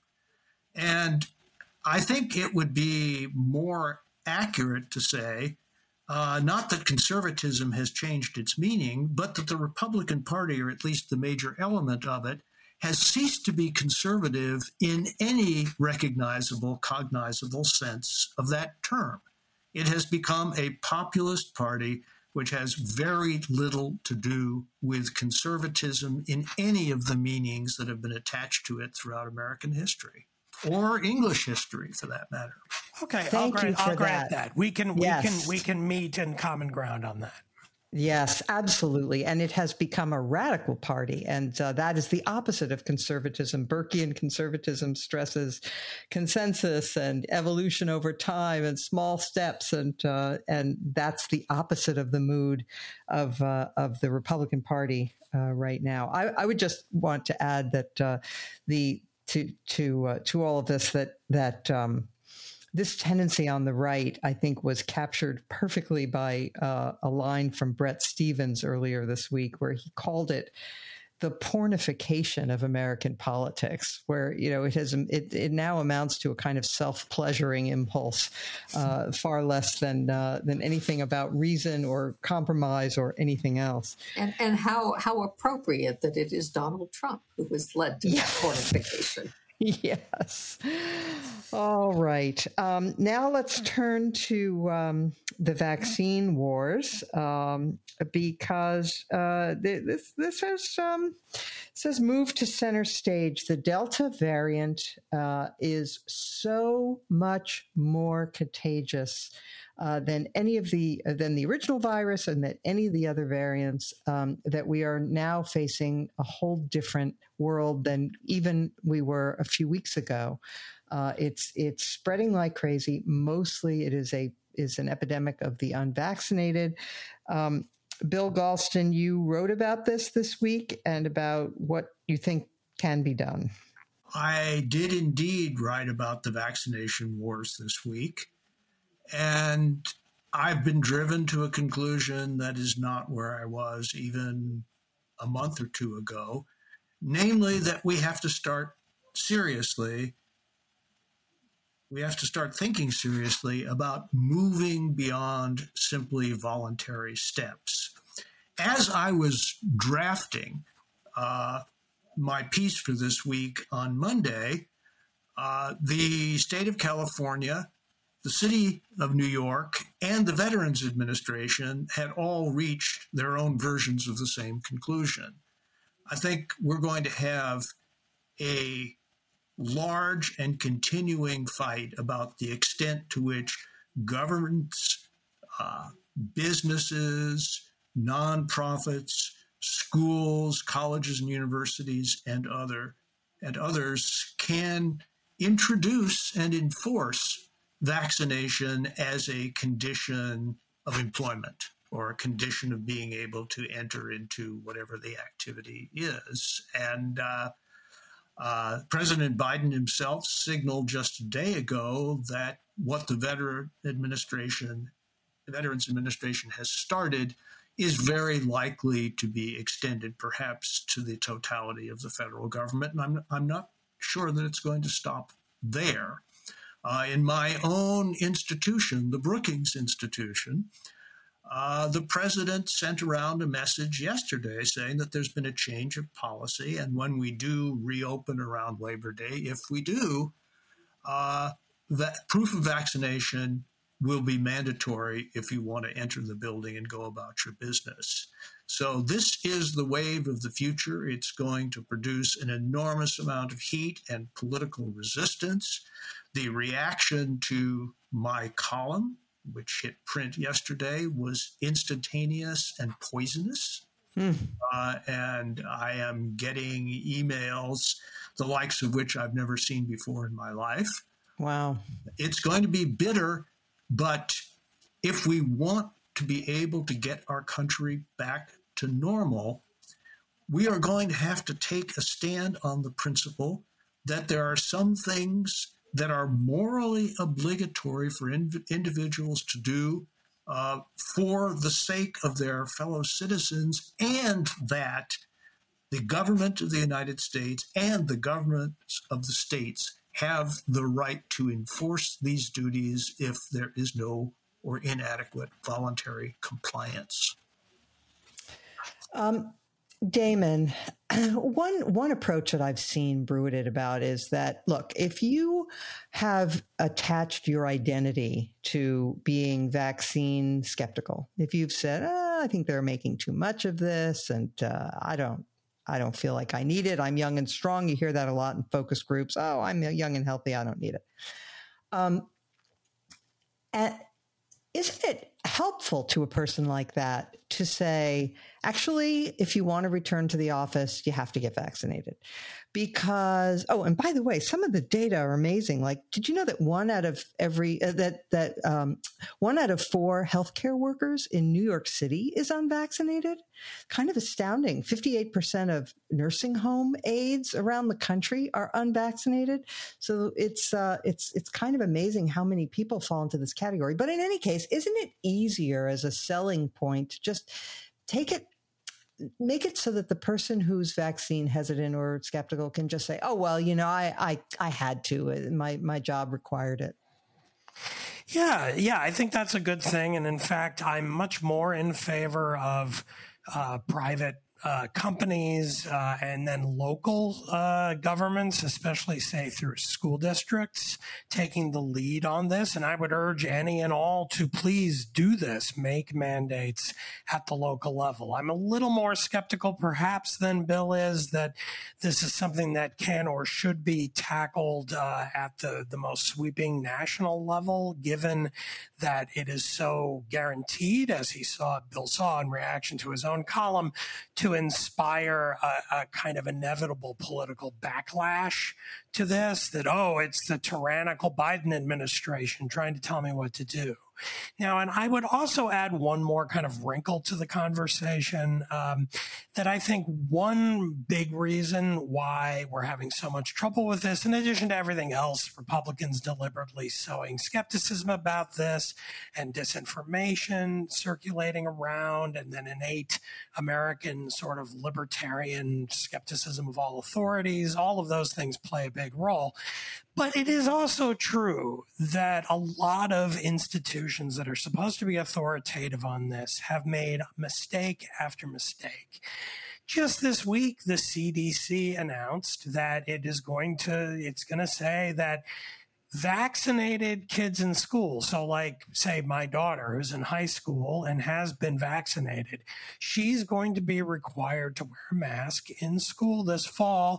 And I think it would be more accurate to say, uh, not that conservatism has changed its meaning, but that the Republican Party, or at least the major element of it, has ceased to be conservative in any recognizable, cognizable sense of that term. It has become a populist party which has very little to do with conservatism in any of the meanings that have been attached to it throughout American history, or English history for that matter. Okay, Thank I'll you grant, for I'll grant that. that. We can Yes. we can we can meet in common ground on that. Yes, absolutely. And it has become a radical party. And uh, that is the opposite of conservatism. Burkean conservatism stresses consensus and evolution over time and small steps. And uh, and that's the opposite of the mood of, uh, of the Republican Party uh, right now. I, I would just want to add that uh, the to to uh, to all of this that that um, this tendency on the right, I think, was captured perfectly by uh, a line from Bret Stephens earlier this week, where he called it the pornification of American politics, where, you know, it has it, it now amounts to a kind of self-pleasuring impulse, uh, far less than uh, than anything about reason or compromise or anything else. And and how how appropriate that it is Donald Trump who has led to Yeah. that pornification. Yes. All right. Um, now let's turn to um, the vaccine wars, um, because uh, this this has um, this has moved to center stage. The Delta variant uh, is so much more contagious Uh, than any of the uh, than the original virus and that any of the other variants, um, that we are now facing a whole different world than even we were a few weeks ago. Uh, it's it's spreading like crazy. Mostly, it is a is an epidemic of the unvaccinated. Um, Bill Galston, you wrote about this this week and about what you think can be done. I did indeed write about the vaccination wars this week. And I've been driven to a conclusion that is not where I was even a month or two ago, namely that we have to start seriously, we have to start thinking seriously about moving beyond simply voluntary steps. As I was drafting uh, my piece for this week on Monday, uh, the state of California, the city of New York, and the Veterans Administration had all reached their own versions of the same conclusion. I think we're going to have a large and continuing fight about the extent to which governments, uh, businesses, nonprofits, schools, colleges and universities, and other and others can introduce and enforce vaccination as a condition of employment or a condition of being able to enter into whatever the activity is. And uh, uh, President Biden himself signaled just a day ago that what the Veteran Administration, the Veterans Administration has started is very likely to be extended perhaps to the totality of the federal government. And I'm, I'm not sure that it's going to stop there. Uh, in my own institution, the Brookings Institution, uh, the president sent around a message yesterday saying that there's been a change of policy. And when we do reopen around Labor Day, if we do, uh, that proof of vaccination will be mandatory if you want to enter the building and go about your business. So this is the wave of the future. It's going to produce an enormous amount of heat and political resistance. The reaction to my column, which hit print yesterday, was instantaneous and poisonous. Hmm. Uh, and I am getting emails, the likes of which I've never seen before in my life. Wow. It's going to be bitter. But if we want to be able to get our country back to normal, we are going to have to take a stand on the principle that there are some things that are morally obligatory for in- individuals to do uh, for the sake of their fellow citizens, and that the government of the United States and the governments of the states have the right to enforce these duties if there is no or inadequate voluntary compliance. Um, Damon, one one approach that I've seen bruited about is that, look, if you have attached your identity to being vaccine skeptical, if you've said, oh, I think they're making too much of this, and uh, I don't I don't feel like I need it. I'm young and strong. You hear that a lot in focus groups. Oh, I'm young and healthy. I don't need it. Um, and isn't it helpful to a person like that to say, actually, if you want to return to the office, you have to get vaccinated? Because, oh, and by the way, some of the data are amazing. Like, did you know that one out of every, uh, that, that um, one out of four healthcare workers in New York City is unvaccinated? Kind of astounding. fifty-eight percent of nursing home aides around the country are unvaccinated. So it's, uh, it's, it's kind of amazing how many people fall into this category. But in any case, isn't it easier as a selling point to just take it, make it so that the person who's vaccine hesitant or skeptical can just say, oh, well, you know, I, I, I had to, my, my job required it. Yeah. Yeah. I think that's a good thing. And in fact, I'm much more in favor of uh, private Uh, companies uh, and then local uh, governments, especially say through school districts, taking the lead on this. And I would urge any and all to please do this, make mandates at the local level. I'm a little more skeptical perhaps than Bill is that this is something that can or should be tackled uh, at the, the most sweeping national level, given that it is so guaranteed, as he saw, Bill saw in reaction to his own column, to inspire a, a kind of inevitable political backlash to this, that, oh, it's the tyrannical Biden administration trying to tell me what to do. Now, and I would also add one more kind of wrinkle to the conversation, um, that I think one big reason why we're having so much trouble with this, in addition to everything else, Republicans deliberately sowing skepticism about this and disinformation circulating around, and then innate American sort of libertarian skepticism of all authorities, all of those things play a big role. But it is also true that a lot of institutions that are supposed to be authoritative on this have made mistake after mistake. Just this week, the C D C announced that it is going to, it's going to say that vaccinated kids in school, so like, say, my daughter who's in high school and has been vaccinated, she's going to be required to wear a mask in school this fall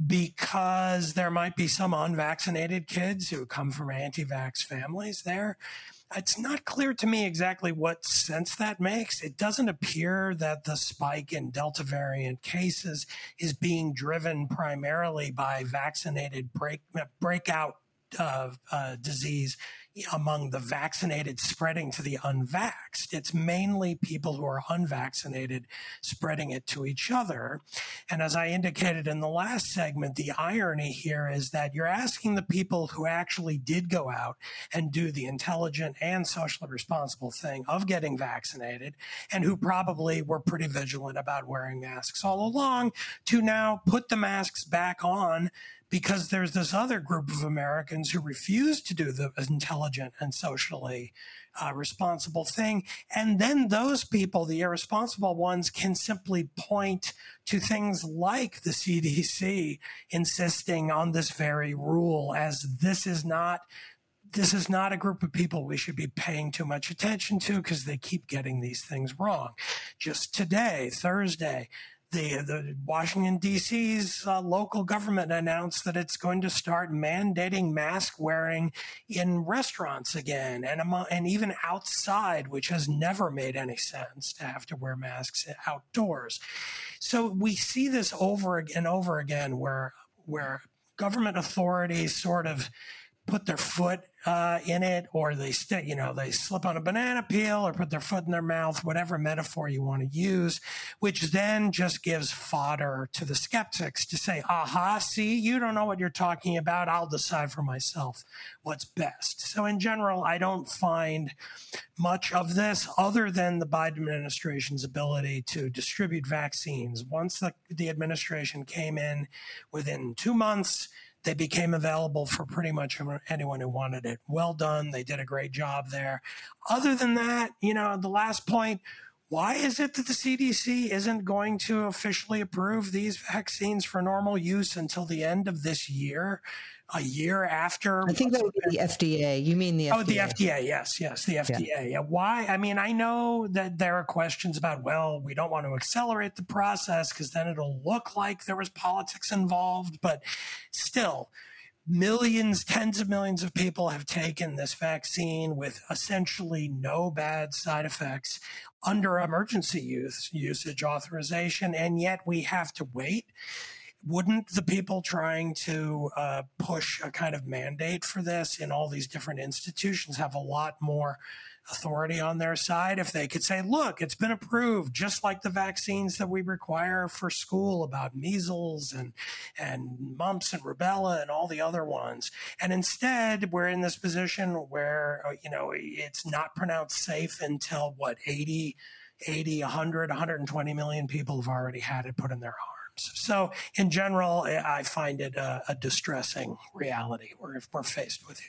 because there might be some unvaccinated kids who come from anti-vax families there. It's not clear to me exactly what sense that makes. It doesn't appear that the spike in Delta variant cases is being driven primarily by vaccinated break, breakout uh, uh, disease among the vaccinated spreading to the unvaxxed. It's mainly people who are unvaccinated spreading it to each other. And as I indicated in the last segment, the irony here is that you're asking the people who actually did go out and do the intelligent and socially responsible thing of getting vaccinated, and who probably were pretty vigilant about wearing masks all along, to now put the masks back on because there's this other group of Americans who refuse to do the intelligent and socially uh, responsible thing. And then those people, the irresponsible ones, can simply point to things like the C D C insisting on this very rule as this is not This is not a group of people we should be paying too much attention to because they keep getting these things wrong. Just today, Thursday, The, the Washington, D C's uh, local government announced that it's going to start mandating mask wearing in restaurants again and, among, and even outside, which has never made any sense to have to wear masks outdoors. So we see this over and over again where, where government authorities sort of put their foot uh, in it, or they st- you know, they slip on a banana peel or put their foot in their mouth, whatever metaphor you want to use, which then just gives fodder to the skeptics to say, aha, see, you don't know what you're talking about. I'll decide for myself what's best. So in general, I don't find much of this other than the Biden administration's ability to distribute vaccines. Once the, the administration came in, within two months, they became available for pretty much anyone who wanted it. Well done. They did a great job there. Other than that, you know, the last point, why is it that the C D C isn't going to officially approve these vaccines for normal use until the end of this year, a year after? I think that would be the F D A. You mean the F D A? Oh, the F D A. Yes, yes, the F D A. Yeah. Yeah. Why? I mean, I know that there are questions about, well, we don't want to accelerate the process because then it'll look like there was politics involved. But still, millions, tens of millions of people have taken this vaccine with essentially no bad side effects under emergency use, usage authorization, and yet we have to wait. Wouldn't the people trying to uh, push a kind of mandate for this in all these different institutions have a lot more authority on their side if they could say, look, it's been approved, just like the vaccines that we require for school about measles and, and mumps and rubella and all the other ones. And instead, we're in this position where, you know, it's not pronounced safe until, what, eighty, eighty, one hundred, one hundred twenty million people have already had it put in their arms. So in general, I find it a, a distressing reality we're, we're faced with here.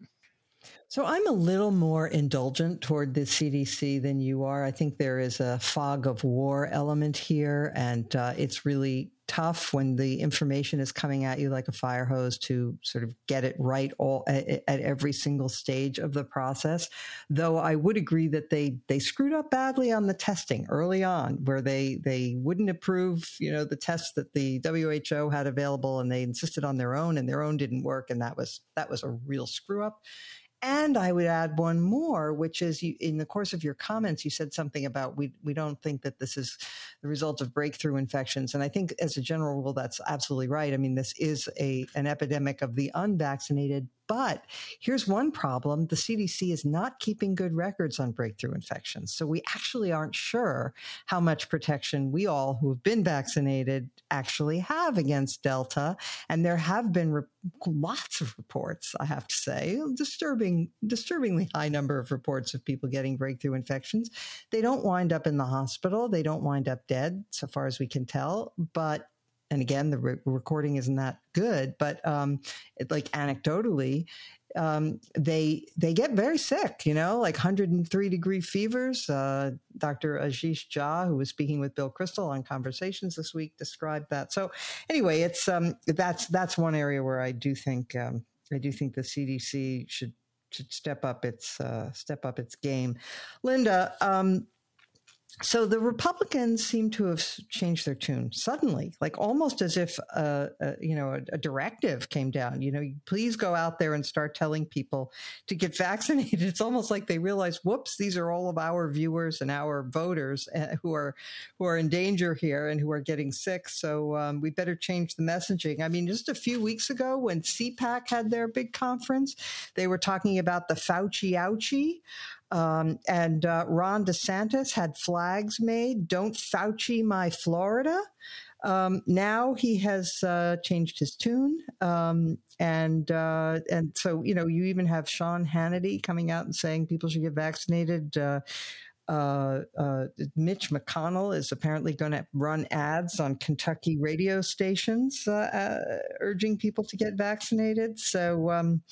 So I'm a little more indulgent toward the C D C than you are. I think there is a fog of war element here, and uh, it's really tough when the information is coming at you like a fire hose to sort of get it right all at, at every single stage of the process. Though I would agree that they they screwed up badly on the testing early on, where they they wouldn't approve, you know, the tests that the W H O had available, and they insisted on their own, and their own didn't work, and that was that was a real screw up. And I would add one more, which is you, in the course of your comments, you said something about we we don't think that this is the result of breakthrough infections. And I think as a general rule, that's absolutely right. I mean, this is a an epidemic of the unvaccinated. But here's one problem. The C D C is not keeping good records on breakthrough infections. So we actually aren't sure how much protection we all who have been vaccinated actually have against Delta. And there have been re- lots of reports, I have to say, disturbing, disturbingly high number of reports of people getting breakthrough infections. They don't wind up in the hospital. They don't wind up dead, so far as we can tell. But and again, the re- recording isn't that good, but um, it, like anecdotally, um, they they get very sick, you know, like one hundred three degree fevers. Uh, Doctor Ashish Jha, who was speaking with Bill Kristol on Conversations this week, described that. So anyway, it's um, that's that's one area where I do think um, I do think the C D C should should step up its uh, step up its game. Linda, um, so the Republicans seem to have changed their tune suddenly, like almost as if uh, uh, you know a, a directive came down. You know, please go out there and start telling people to get vaccinated. It's almost like they realize, whoops, these are all of our viewers and our voters uh, who are who are in danger here and who are getting sick. So um, we better change the messaging. I mean, just a few weeks ago when C PAC had their big conference, they were talking about the Fauci ouchie. Um, and uh, Ron DeSantis had flags made, "Don't Fauci my Florida." Um, now he has uh, changed his tune. Um, and uh, and so, you know, you even have Sean Hannity coming out and saying people should get vaccinated. Uh, uh, uh, Mitch McConnell is apparently going to run ads on Kentucky radio stations uh, uh, urging people to get vaccinated. So, um,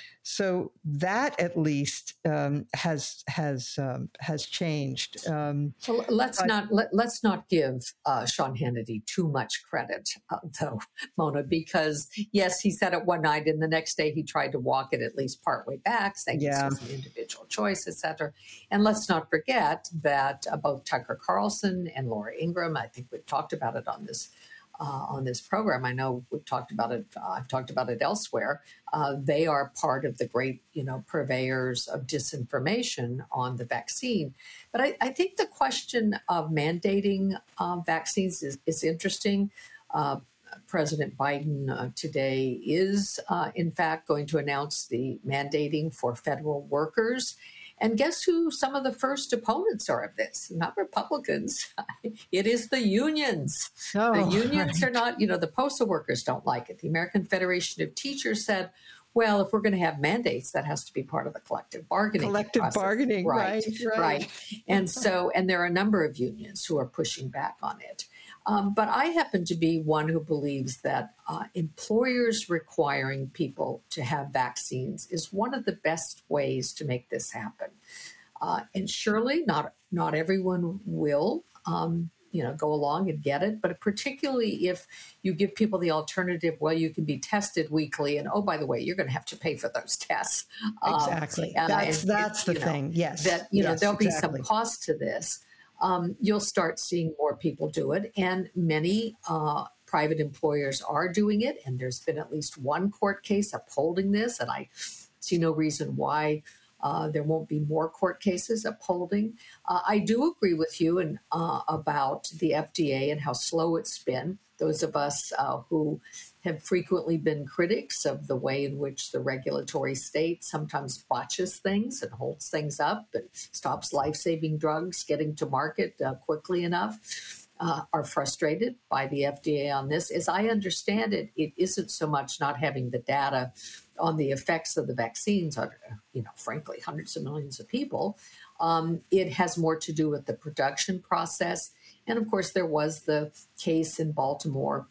So that at least um, has has um, has changed. Um, well, let's but, not let, let's not give uh, Sean Hannity too much credit, uh, though, Mona, because yes, he said it one night, and the next day he tried to walk it at least partway back, saying yeah. this was an individual choice, et cetera. And let's not forget that uh, both Tucker Carlson and Laura Ingraham, I think we've talked about it on this. Uh, on this program, I know we've talked about it. Uh, I've talked about it elsewhere. Uh, they are part of the great, you know, purveyors of disinformation on the vaccine. But I, I think the question of mandating uh, vaccines is, is interesting. Uh, President Biden uh, today is, uh, in fact, going to announce the mandating for federal workers. And guess who some of the first opponents are of this? Not Republicans. It is the unions. Oh, the unions right. are not, you know, the postal workers don't like it. The American Federation of Teachers said, well, if we're going to have mandates, that has to be part of the collective bargaining Collective process. bargaining, right, right, right. And so, and there are a number of unions who are pushing back on it. Um, but I happen to be one who believes that uh, employers requiring people to have vaccines is one of the best ways to make this happen. Uh, and surely not not everyone will, um, you know, go along and get it. But particularly if you give people the alternative, well, you can be tested weekly, and oh, by the way, you're going to have to pay for those tests. Exactly. Um, that's and, that's the you know, thing. Yes. That you know yes, there'll exactly. be some cost to this. Um, you'll start seeing more people do it. And many uh, private employers are doing it. And there's been at least one court case upholding this. And I see no reason why uh, there won't be more court cases upholding. Uh, I do agree with you and, uh, about the F D A and how slow it's been. Those of us uh, who have frequently been critics of the way in which the regulatory state sometimes botches things and holds things up and stops life-saving drugs getting to market uh, quickly enough, uh, are frustrated by the F D A on this. As I understand it, it isn't so much not having the data on the effects of the vaccines on, you know, frankly, hundreds of millions of people. Um, it has more to do with the production process. And of course, there was the case in Baltimore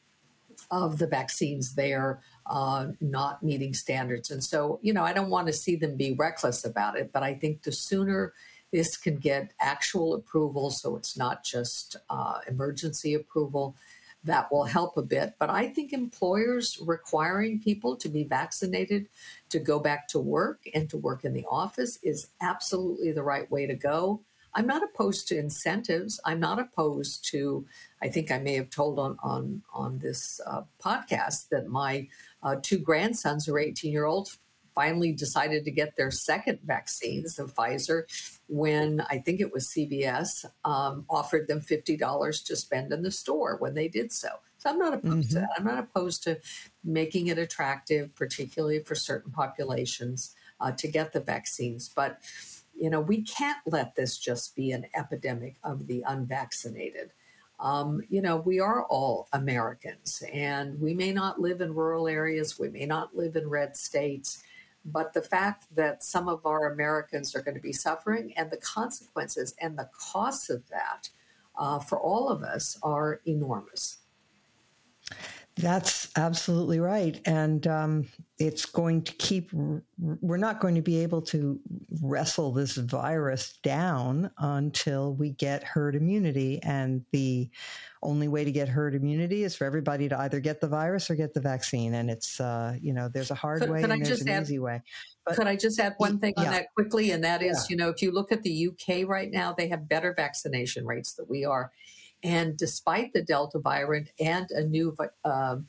of the vaccines there uh, not meeting standards. And so, you know, I don't want to see them be reckless about it, but I think the sooner this can get actual approval, so it's not just uh, emergency approval, that will help a bit. But I think employers requiring people to be vaccinated to go back to work and to work in the office is absolutely the right way to go. I'm not opposed to incentives. I'm not opposed to, I think I may have told on on, on this uh, podcast that my uh, two grandsons who are eighteen-year-olds finally decided to get their second vaccines of Pfizer when I think it was C V S um, offered them fifty dollars to spend in the store when they did so. So I'm not opposed mm-hmm. to that. I'm not opposed to making it attractive, particularly for certain populations, uh, to get the vaccines. But you know, we can't let this just be an epidemic of the unvaccinated. Um, you know, we are all Americans, and we may not live in rural areas. We may not live in red states. But the fact that some of our Americans are going to be suffering and the consequences and the costs of that uh, for all of us are enormous. That's absolutely right. And um, it's going to keep, we're not going to be able to wrestle this virus down until we get herd immunity. And the only way to get herd immunity is for everybody to either get the virus or get the vaccine. And it's, uh, you know, there's a hard could, way could and I there's just an add, easy way. But, could I just add one thing on yeah. that quickly? And that is, Yeah. you know, if you look at the U K right now, they have better vaccination rates than we are. And despite the Delta variant and a new um,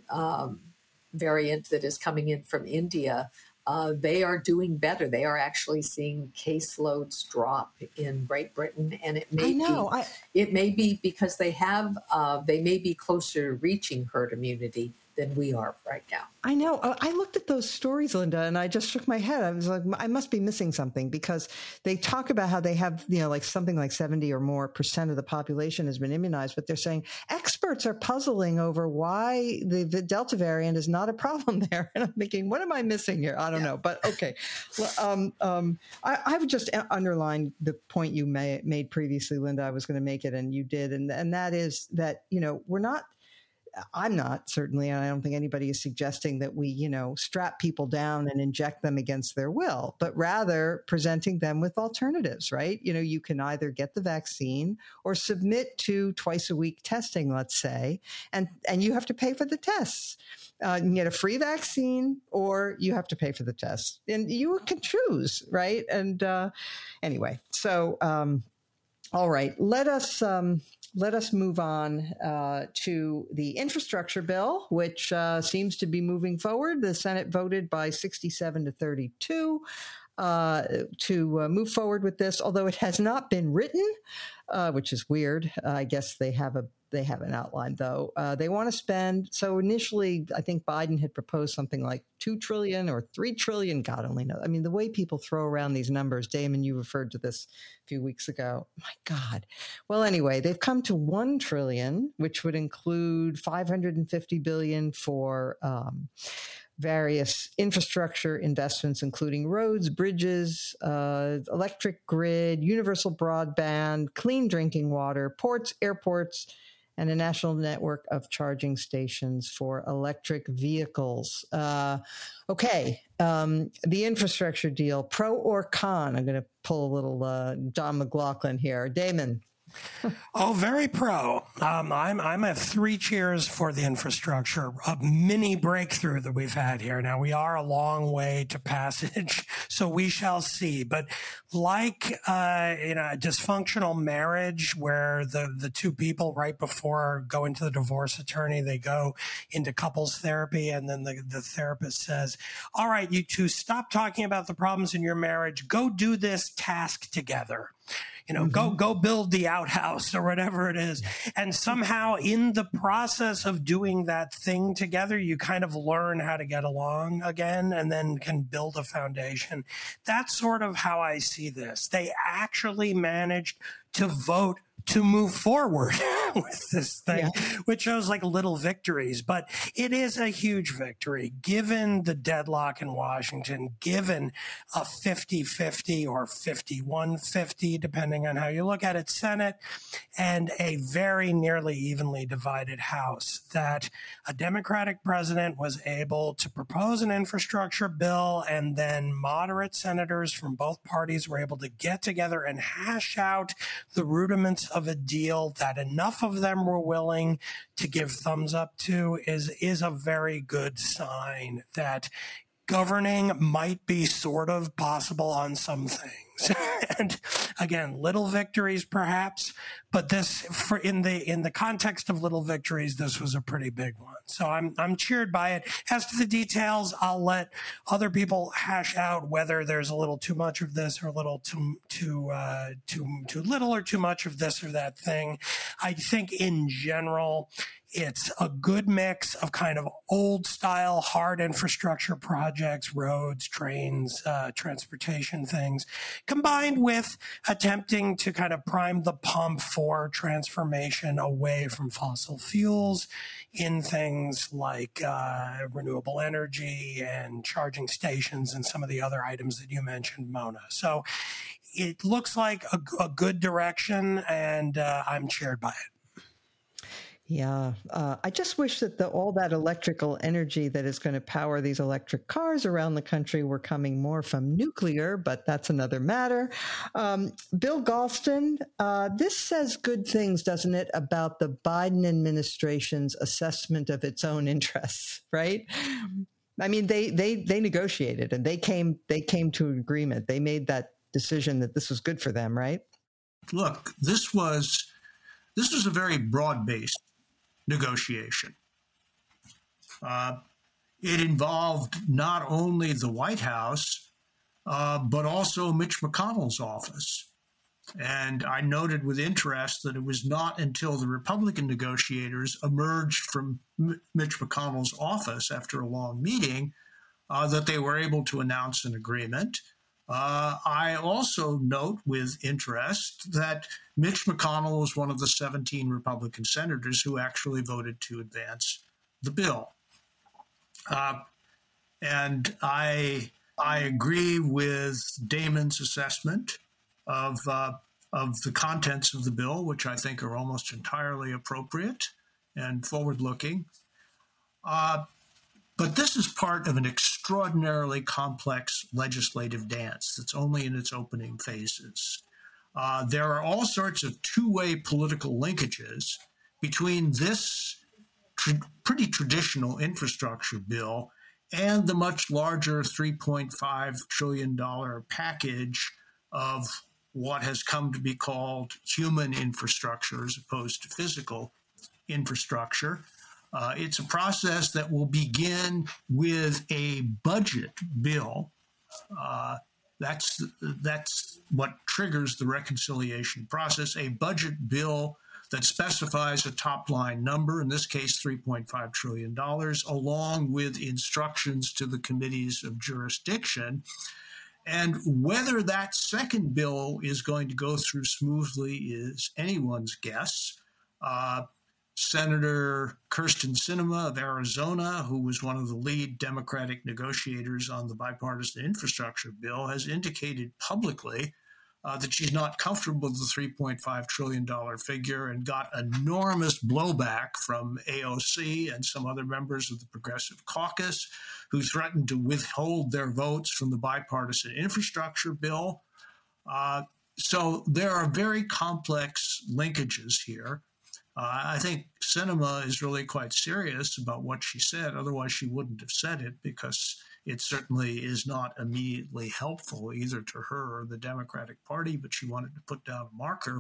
um, variant that is coming in from India, uh, they are doing better. They are actually seeing caseloads drop in Great Britain, and it may I know. be I, it may be because they have uh, they may be closer to reaching herd immunity than we are right now. I know. Uh, I looked at those stories, Linda, and I just shook my head. I was like, I must be missing something, because they talk about how they have, you know, like something like seventy or more percent of the population has been immunized, but they're saying experts are puzzling over why the, the Delta variant is not a problem there. And I'm thinking, what am I missing here? I don't yeah. know. But okay. Well, um, um, I, I would just underline the point you may, made previously, Linda. I was going to make it, and you did. And, and that is that, you know, we're not, I'm not, certainly, and I don't think anybody is suggesting that we, you know, strap people down and inject them against their will, but rather presenting them with alternatives, right? You know, you can either get the vaccine or submit to twice a week testing, let's say, and, and you have to pay for the tests. Uh, you can get a free vaccine or you have to pay for the tests, and you can choose, right? And uh, anyway, so um, all right, let us... Um, Let us move on uh, to the infrastructure bill, which uh, seems to be moving forward. The Senate voted by sixty-seven to thirty-two uh, to uh, move forward with this, although it has not been written, uh, which is weird. Uh, I guess they have a they have an outline, though. Uh, they want to spend. So initially, I think Biden had proposed something like two trillion dollars or three trillion dollars. God only knows. I mean, the way people throw around these numbers, Damon, you referred to this a few weeks ago. My God. Well, anyway, they've come to one trillion dollars, which would include five hundred fifty billion dollars for um, various infrastructure investments, including roads, bridges, uh, electric grid, universal broadband, clean drinking water, ports, airports, and a national network of charging stations for electric vehicles. Uh, okay, um, the infrastructure deal, pro or con? I'm going to pull a little uh, Don McLaughlin here. Damon. Oh, very pro. Um, I'm I'm a three cheers for the infrastructure, a mini breakthrough that we've had here. Now, we are a long way to passage, so we shall see. But like uh, in a dysfunctional marriage where the, the two people right before going to the divorce attorney, they go into couples therapy, and then the, the therapist says, all right, you two, stop talking about the problems in your marriage. Go do this task together. You know, mm-hmm. go go build the outhouse or whatever it is. And somehow in the process of doing that thing together, you kind of learn how to get along again and then can build a foundation. That's sort of how I see this. They actually managed to vote to move forward with this thing, yeah. which shows like little victories, but it is a huge victory given the deadlock in Washington, given a fifty-fifty or fifty-one fifty, depending on how you look at it, Senate, and a very nearly evenly divided House, that a Democratic president was able to propose an infrastructure bill, and then moderate senators from both parties were able to get together and hash out the rudiments of a deal that enough of them were willing to give thumbs up to is is a very good sign that governing might be sort of possible on some things. And again, little victories perhaps, but this for in the in the context of little victories, this was a pretty big one. So I'm I'm cheered by it. As to the details, I'll let other people hash out whether there's a little too much of this or a little too too uh, too too little or too much of this or that thing. I think in general, it's a good mix of kind of old style hard infrastructure projects, roads, trains, uh, transportation things, combined with attempting to kind of prime the pump for transformation away from fossil fuels in things like uh, renewable energy and charging stations and some of the other items that you mentioned, Mona. So it looks like a, a good direction, and uh, I'm cheered by it. Yeah, uh, I just wish that the, all that electrical energy that is going to power these electric cars around the country were coming more from nuclear, but that's another matter. Um, Bill Galston, uh, this says good things, doesn't it, about the Biden administration's assessment of its own interests, right? I mean, they they they negotiated and they came they came to an agreement. They made that decision that this was good for them, right? Look, this was this was a very broad-based negotiation. Uh, it involved not only the White House, uh, but also Mitch McConnell's office. And I noted with interest that it was not until the Republican negotiators emerged from M- Mitch McConnell's office after a long meeting uh, that they were able to announce an agreement. Uh, I also note with interest that Mitch McConnell was one of the seventeen Republican senators who actually voted to advance the bill. Uh, and I I agree with Damon's assessment of uh, of the contents of the bill, which I think are almost entirely appropriate and forward-looking. Uh, But this is part of an extraordinarily complex legislative dance that's only in its opening phases. Uh, there are all sorts of two-way political linkages between this tr- pretty traditional infrastructure bill and the much larger three point five trillion dollars package of what has come to be called human infrastructure as opposed to physical infrastructure. Uh, it's a process that will begin with a budget bill. Uh, that's that's what triggers the reconciliation process, a budget bill that specifies a top-line number, in this case three point five trillion dollars, along with instructions to the committees of jurisdiction. And whether that second bill is going to go through smoothly is anyone's guess. Uh, Senator Kyrsten Sinema of Arizona, who was one of the lead Democratic negotiators on the bipartisan infrastructure bill, has indicated publicly uh, that she's not comfortable with the three point five trillion dollars figure and got enormous blowback from A O C and some other members of the Progressive Caucus who threatened to withhold their votes from the bipartisan infrastructure bill. Uh, so there are very complex linkages here. Uh, I think Sinema is really quite serious about what she said. Otherwise, she wouldn't have said it, because it certainly is not immediately helpful either to her or the Democratic Party, but she wanted to put down a marker.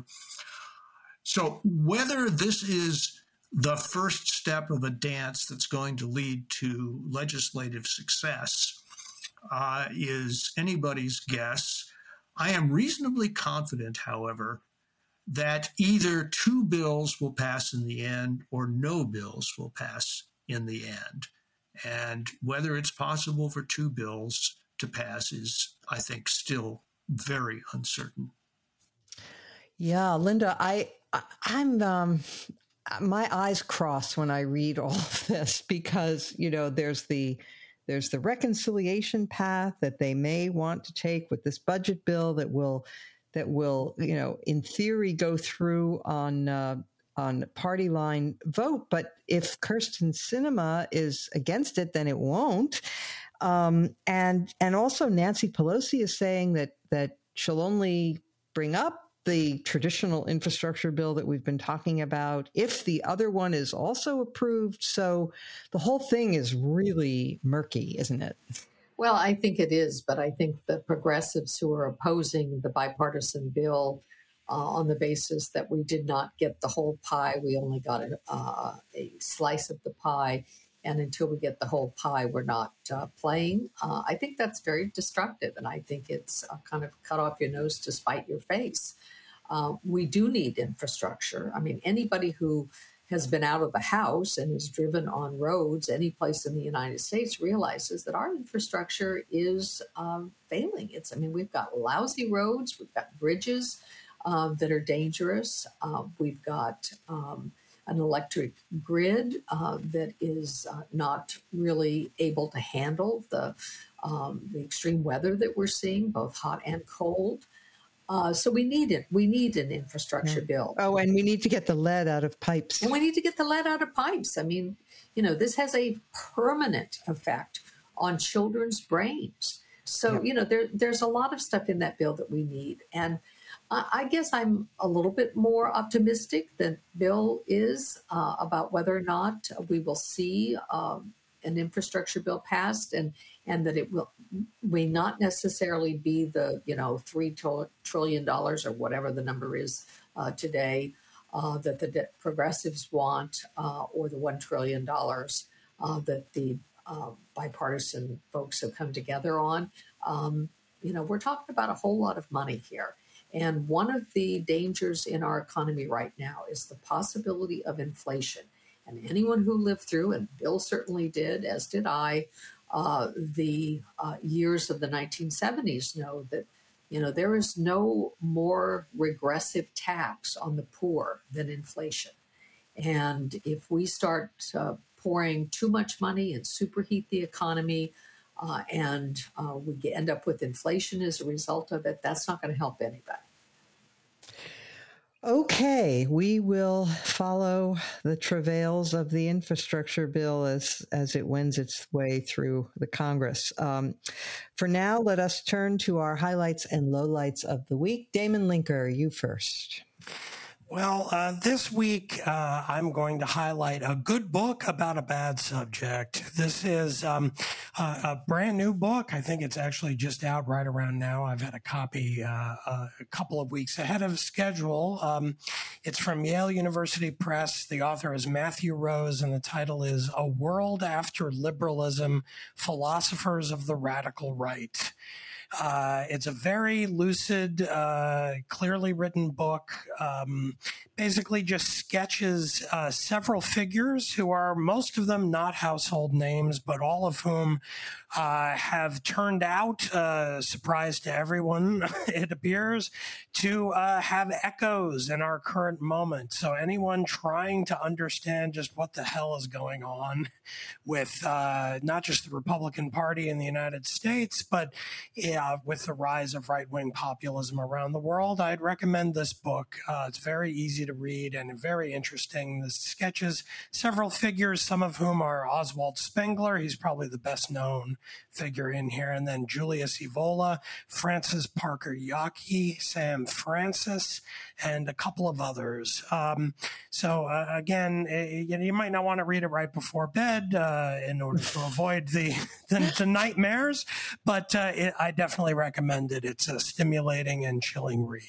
So whether this is the first step of a dance that's going to lead to legislative success uh, is anybody's guess. I am reasonably confident, however, that either two bills will pass in the end or no bills will pass in the end. And whether it's possible for two bills to pass is, I think, still very uncertain. Yeah, Linda, I, I I'm um, my eyes cross when I read all of this, because you know there's the there's the reconciliation path that they may want to take with this budget bill that will. that will, you know, in theory go through on uh, on party line vote. But if Kyrsten Sinema is against it, then it won't. Um, and and also Nancy Pelosi is saying that that she'll only bring up the traditional infrastructure bill that we've been talking about if the other one is also approved. So the whole thing is really murky, isn't it? Well, I think it is, but I think the progressives who are opposing the bipartisan bill uh, on the basis that we did not get the whole pie, we only got a, uh, a slice of the pie, and until we get the whole pie, we're not uh, playing. Uh, I think that's very destructive, and I think it's uh, kind of cut off your nose to spite your face. Uh, we do need infrastructure. I mean, anybody who has been out of the house and is driven on roads any place in the United States realizes that our infrastructure is um, failing. It's, I mean, we've got lousy roads, we've got bridges um, that are dangerous, uh, we've got um, an electric grid uh, that is uh, not really able to handle the um, the extreme weather that we're seeing, both hot and cold. Uh, so we need it. We need an infrastructure Yeah. bill. Oh, and we need to get the lead out of pipes. And we need to get the lead out of pipes. I mean, you know, this has a permanent effect on children's brains. So, Yeah. you know, there, there's a lot of stuff in that bill that we need. And I, I guess I'm a little bit more optimistic than Bill is uh, about whether or not we will see um, an infrastructure bill passed, and, and that it will may not necessarily be the, you know, three trillion dollars or whatever the number is uh, today uh, that the de- progressives want, uh, or the one trillion dollars uh, that the uh, bipartisan folks have come together on. Um, you know, we're talking about a whole lot of money here. And one of the dangers in our economy right now is the possibility of inflation. And anyone who lived through, and Bill certainly did, as did I, uh, the uh, years of the nineteen seventies know that, you know, there is no more regressive tax on the poor than inflation. And if we start uh, pouring too much money and superheat the economy, uh, and uh, we end up with inflation as a result of it, that's not going to help anybody. Okay, we will follow the travails of the infrastructure bill as as it wends its way through the Congress. Um, for now, let us turn to our highlights and lowlights of the week. Damon Linker, you first. Well, uh, this week uh, I'm going to highlight a good book about a bad subject. This is um, a, a brand new book. I think it's actually just out right around now. I've had a copy uh, a couple of weeks ahead of schedule. Um, it's from Yale University Press. The author is Matthew Rose, and the title is A World After Liberalism, Philosophers of the Radical Right. Uh, it's a very lucid, uh, clearly written book. Um, basically just sketches uh, several figures who are, most of them not household names, but all of whom uh, have turned out, uh, surprise to everyone, it appears, to uh, have echoes in our current moment. So anyone trying to understand just what the hell is going on with uh, not just the Republican Party in the United States, but yeah, with the rise of right-wing populism around the world, I'd recommend this book. Uh, it's very easy to read and very interesting. The sketches several figures, some of whom are Oswald Spengler. He's probably the best known figure in here. And then Julius Evola, Francis Parker Yockey, Sam Francis, and a couple of others. Um, so uh, again, it, you might not want to read it right before bed uh, in order to avoid the, the, the nightmares, but uh, it, I definitely recommend it. It's a stimulating and chilling read.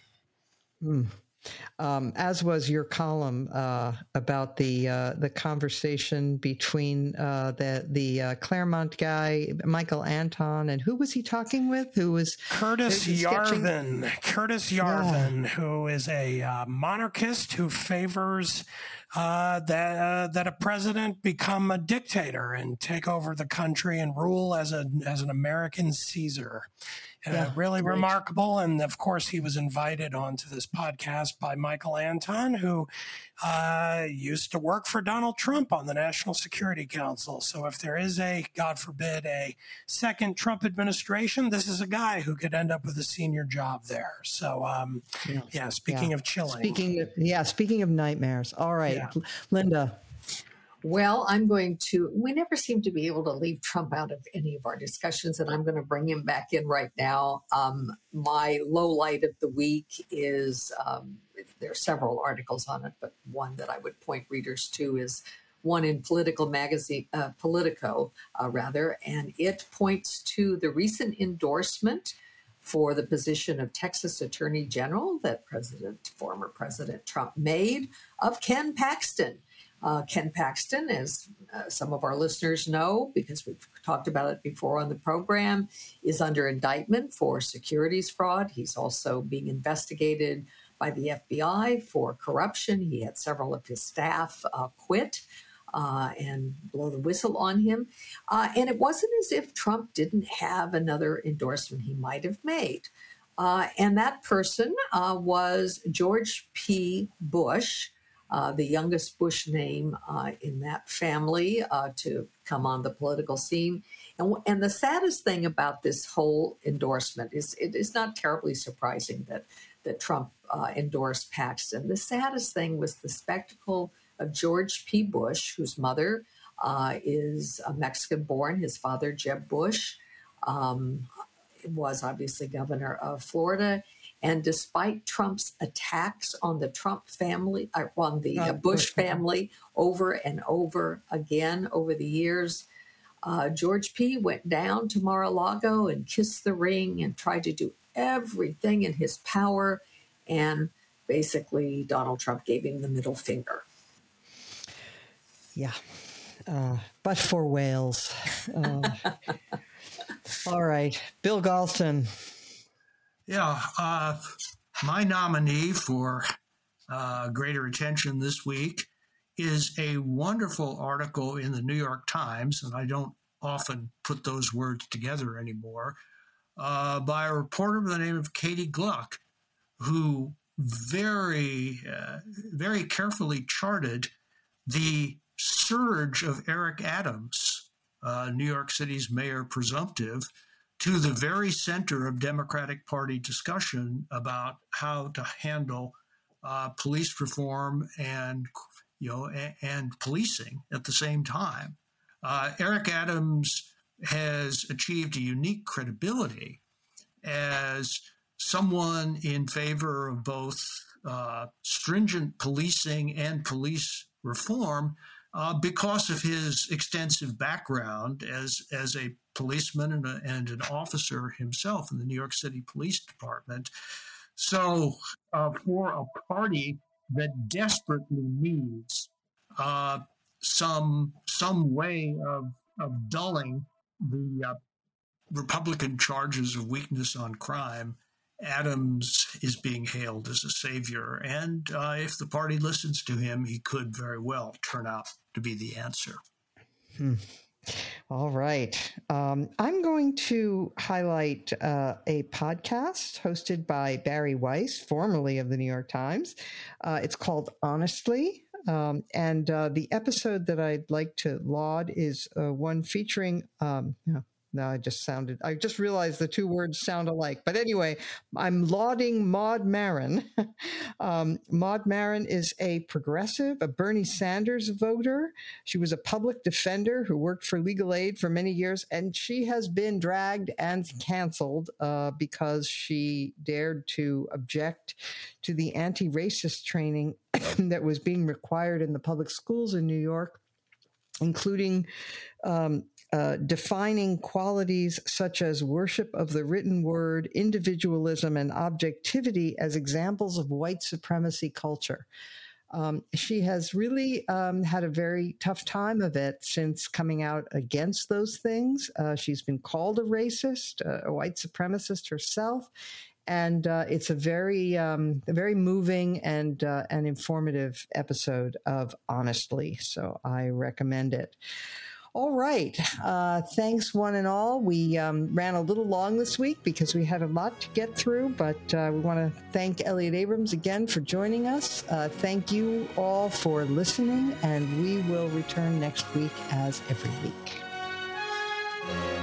Mm. Um, as was your column uh, about the uh, the conversation between uh, the the uh, Claremont guy, Michael Anton, and who was he talking with? Who was Curtis who was Yarvin? Curtis Yarvin, yeah. Who is a uh, monarchist who favors uh, that uh, that a president become a dictator and take over the country and rule as a as an American Caesar. Uh, yeah, really great. Remarkable. And of course, he was invited onto this podcast by Michael Anton, who uh, used to work for Donald Trump on the National Security Council. So if there is a, God forbid, a second Trump administration, this is a guy who could end up with a senior job there. So, um, yeah. yeah, speaking yeah. of chilling. Speaking of, yeah, speaking of nightmares. All right, yeah. Linda. Well, I'm going to, we never seem to be able to leave Trump out of any of our discussions, and I'm going to bring him back in right now. Um, my low light of the week is, um, there are several articles on it, but one that I would point readers to is one in Political Magazine, uh, Politico, uh, rather, and it points to the recent endorsement for the position of Texas Attorney General that President, former President Trump made of Ken Paxton. Uh, Ken Paxton, as uh, some of our listeners know, because we've talked about it before on the program, is under indictment for securities fraud. He's also being investigated by the F B I for corruption. He had several of his staff uh, quit uh, and blow the whistle on him. Uh, and it wasn't as if Trump didn't have another endorsement he might have made. Uh, and that person uh, was George P. Bush, Uh, the youngest Bush name uh, in that family uh, to come on the political scene. And, and the saddest thing about this whole endorsement is it is not terribly surprising that, that Trump uh, endorsed Paxton. The saddest thing was the spectacle of George P. Bush, whose mother uh, is a Mexican-born. His father, Jeb Bush, um, was obviously governor of Florida. And despite Trump's attacks on the Trump family, uh, on the uh, Bush family over and over again over the years, uh, George P. went down to Mar-a-Lago and kissed the ring and tried to do everything in his power. And basically, Donald Trump gave him the middle finger. Yeah. Uh, but for Wales. Uh, all right. Bill Galston. Yeah. Uh, my nominee for uh, greater attention this week is a wonderful article in the New York Times, and I don't often put those words together anymore, uh, by a reporter by the name of Katie Gluck, who very, uh, very carefully charted the surge of Eric Adams, uh, New York City's mayor presumptive, to the very center of Democratic Party discussion about how to handle uh, police reform and, you know, and, and policing at the same time. Uh, Eric Adams has achieved a unique credibility as someone in favor of both uh, stringent policing and police reform uh, because of his extensive background as, as a policeman and, a, and an officer himself in the New York City Police Department. So uh, for a party that desperately needs uh, some some way of, of dulling the uh, Republican charges of weakness on crime, Adams is being hailed as a savior. And uh, if the party listens to him, he could very well turn out to be the answer. Hmm. All right. Um, I'm going to highlight uh, a podcast hosted by Barry Weiss, formerly of the New York Times. Uh, it's called Honestly. Um, and uh, the episode that I'd like to laud is uh, one featuring, um, no, no, I just sounded, I just realized the two words sound alike. But anyway, I'm lauding Maud Maron. um, Maud Maron is a progressive, a Bernie Sanders voter. She was a public defender who worked for legal aid for many years, and she has been dragged and canceled uh, because she dared to object to the anti-racist training that was being required in the public schools in New York, including um, uh, defining qualities such as worship of the written word, individualism, and objectivity as examples of white supremacy culture. Um, she has really um, had a very tough time of it since coming out against those things. Uh, she's been called a racist, uh, a white supremacist herself. And uh, it's a very, um, a very moving and uh, an informative episode of Honestly. So I recommend it. All right. Uh, thanks, one and all. We um, ran a little long this week because we had a lot to get through, but uh, we want to thank Elliot Abrams again for joining us. Uh, thank you all for listening, and we will return next week as every week.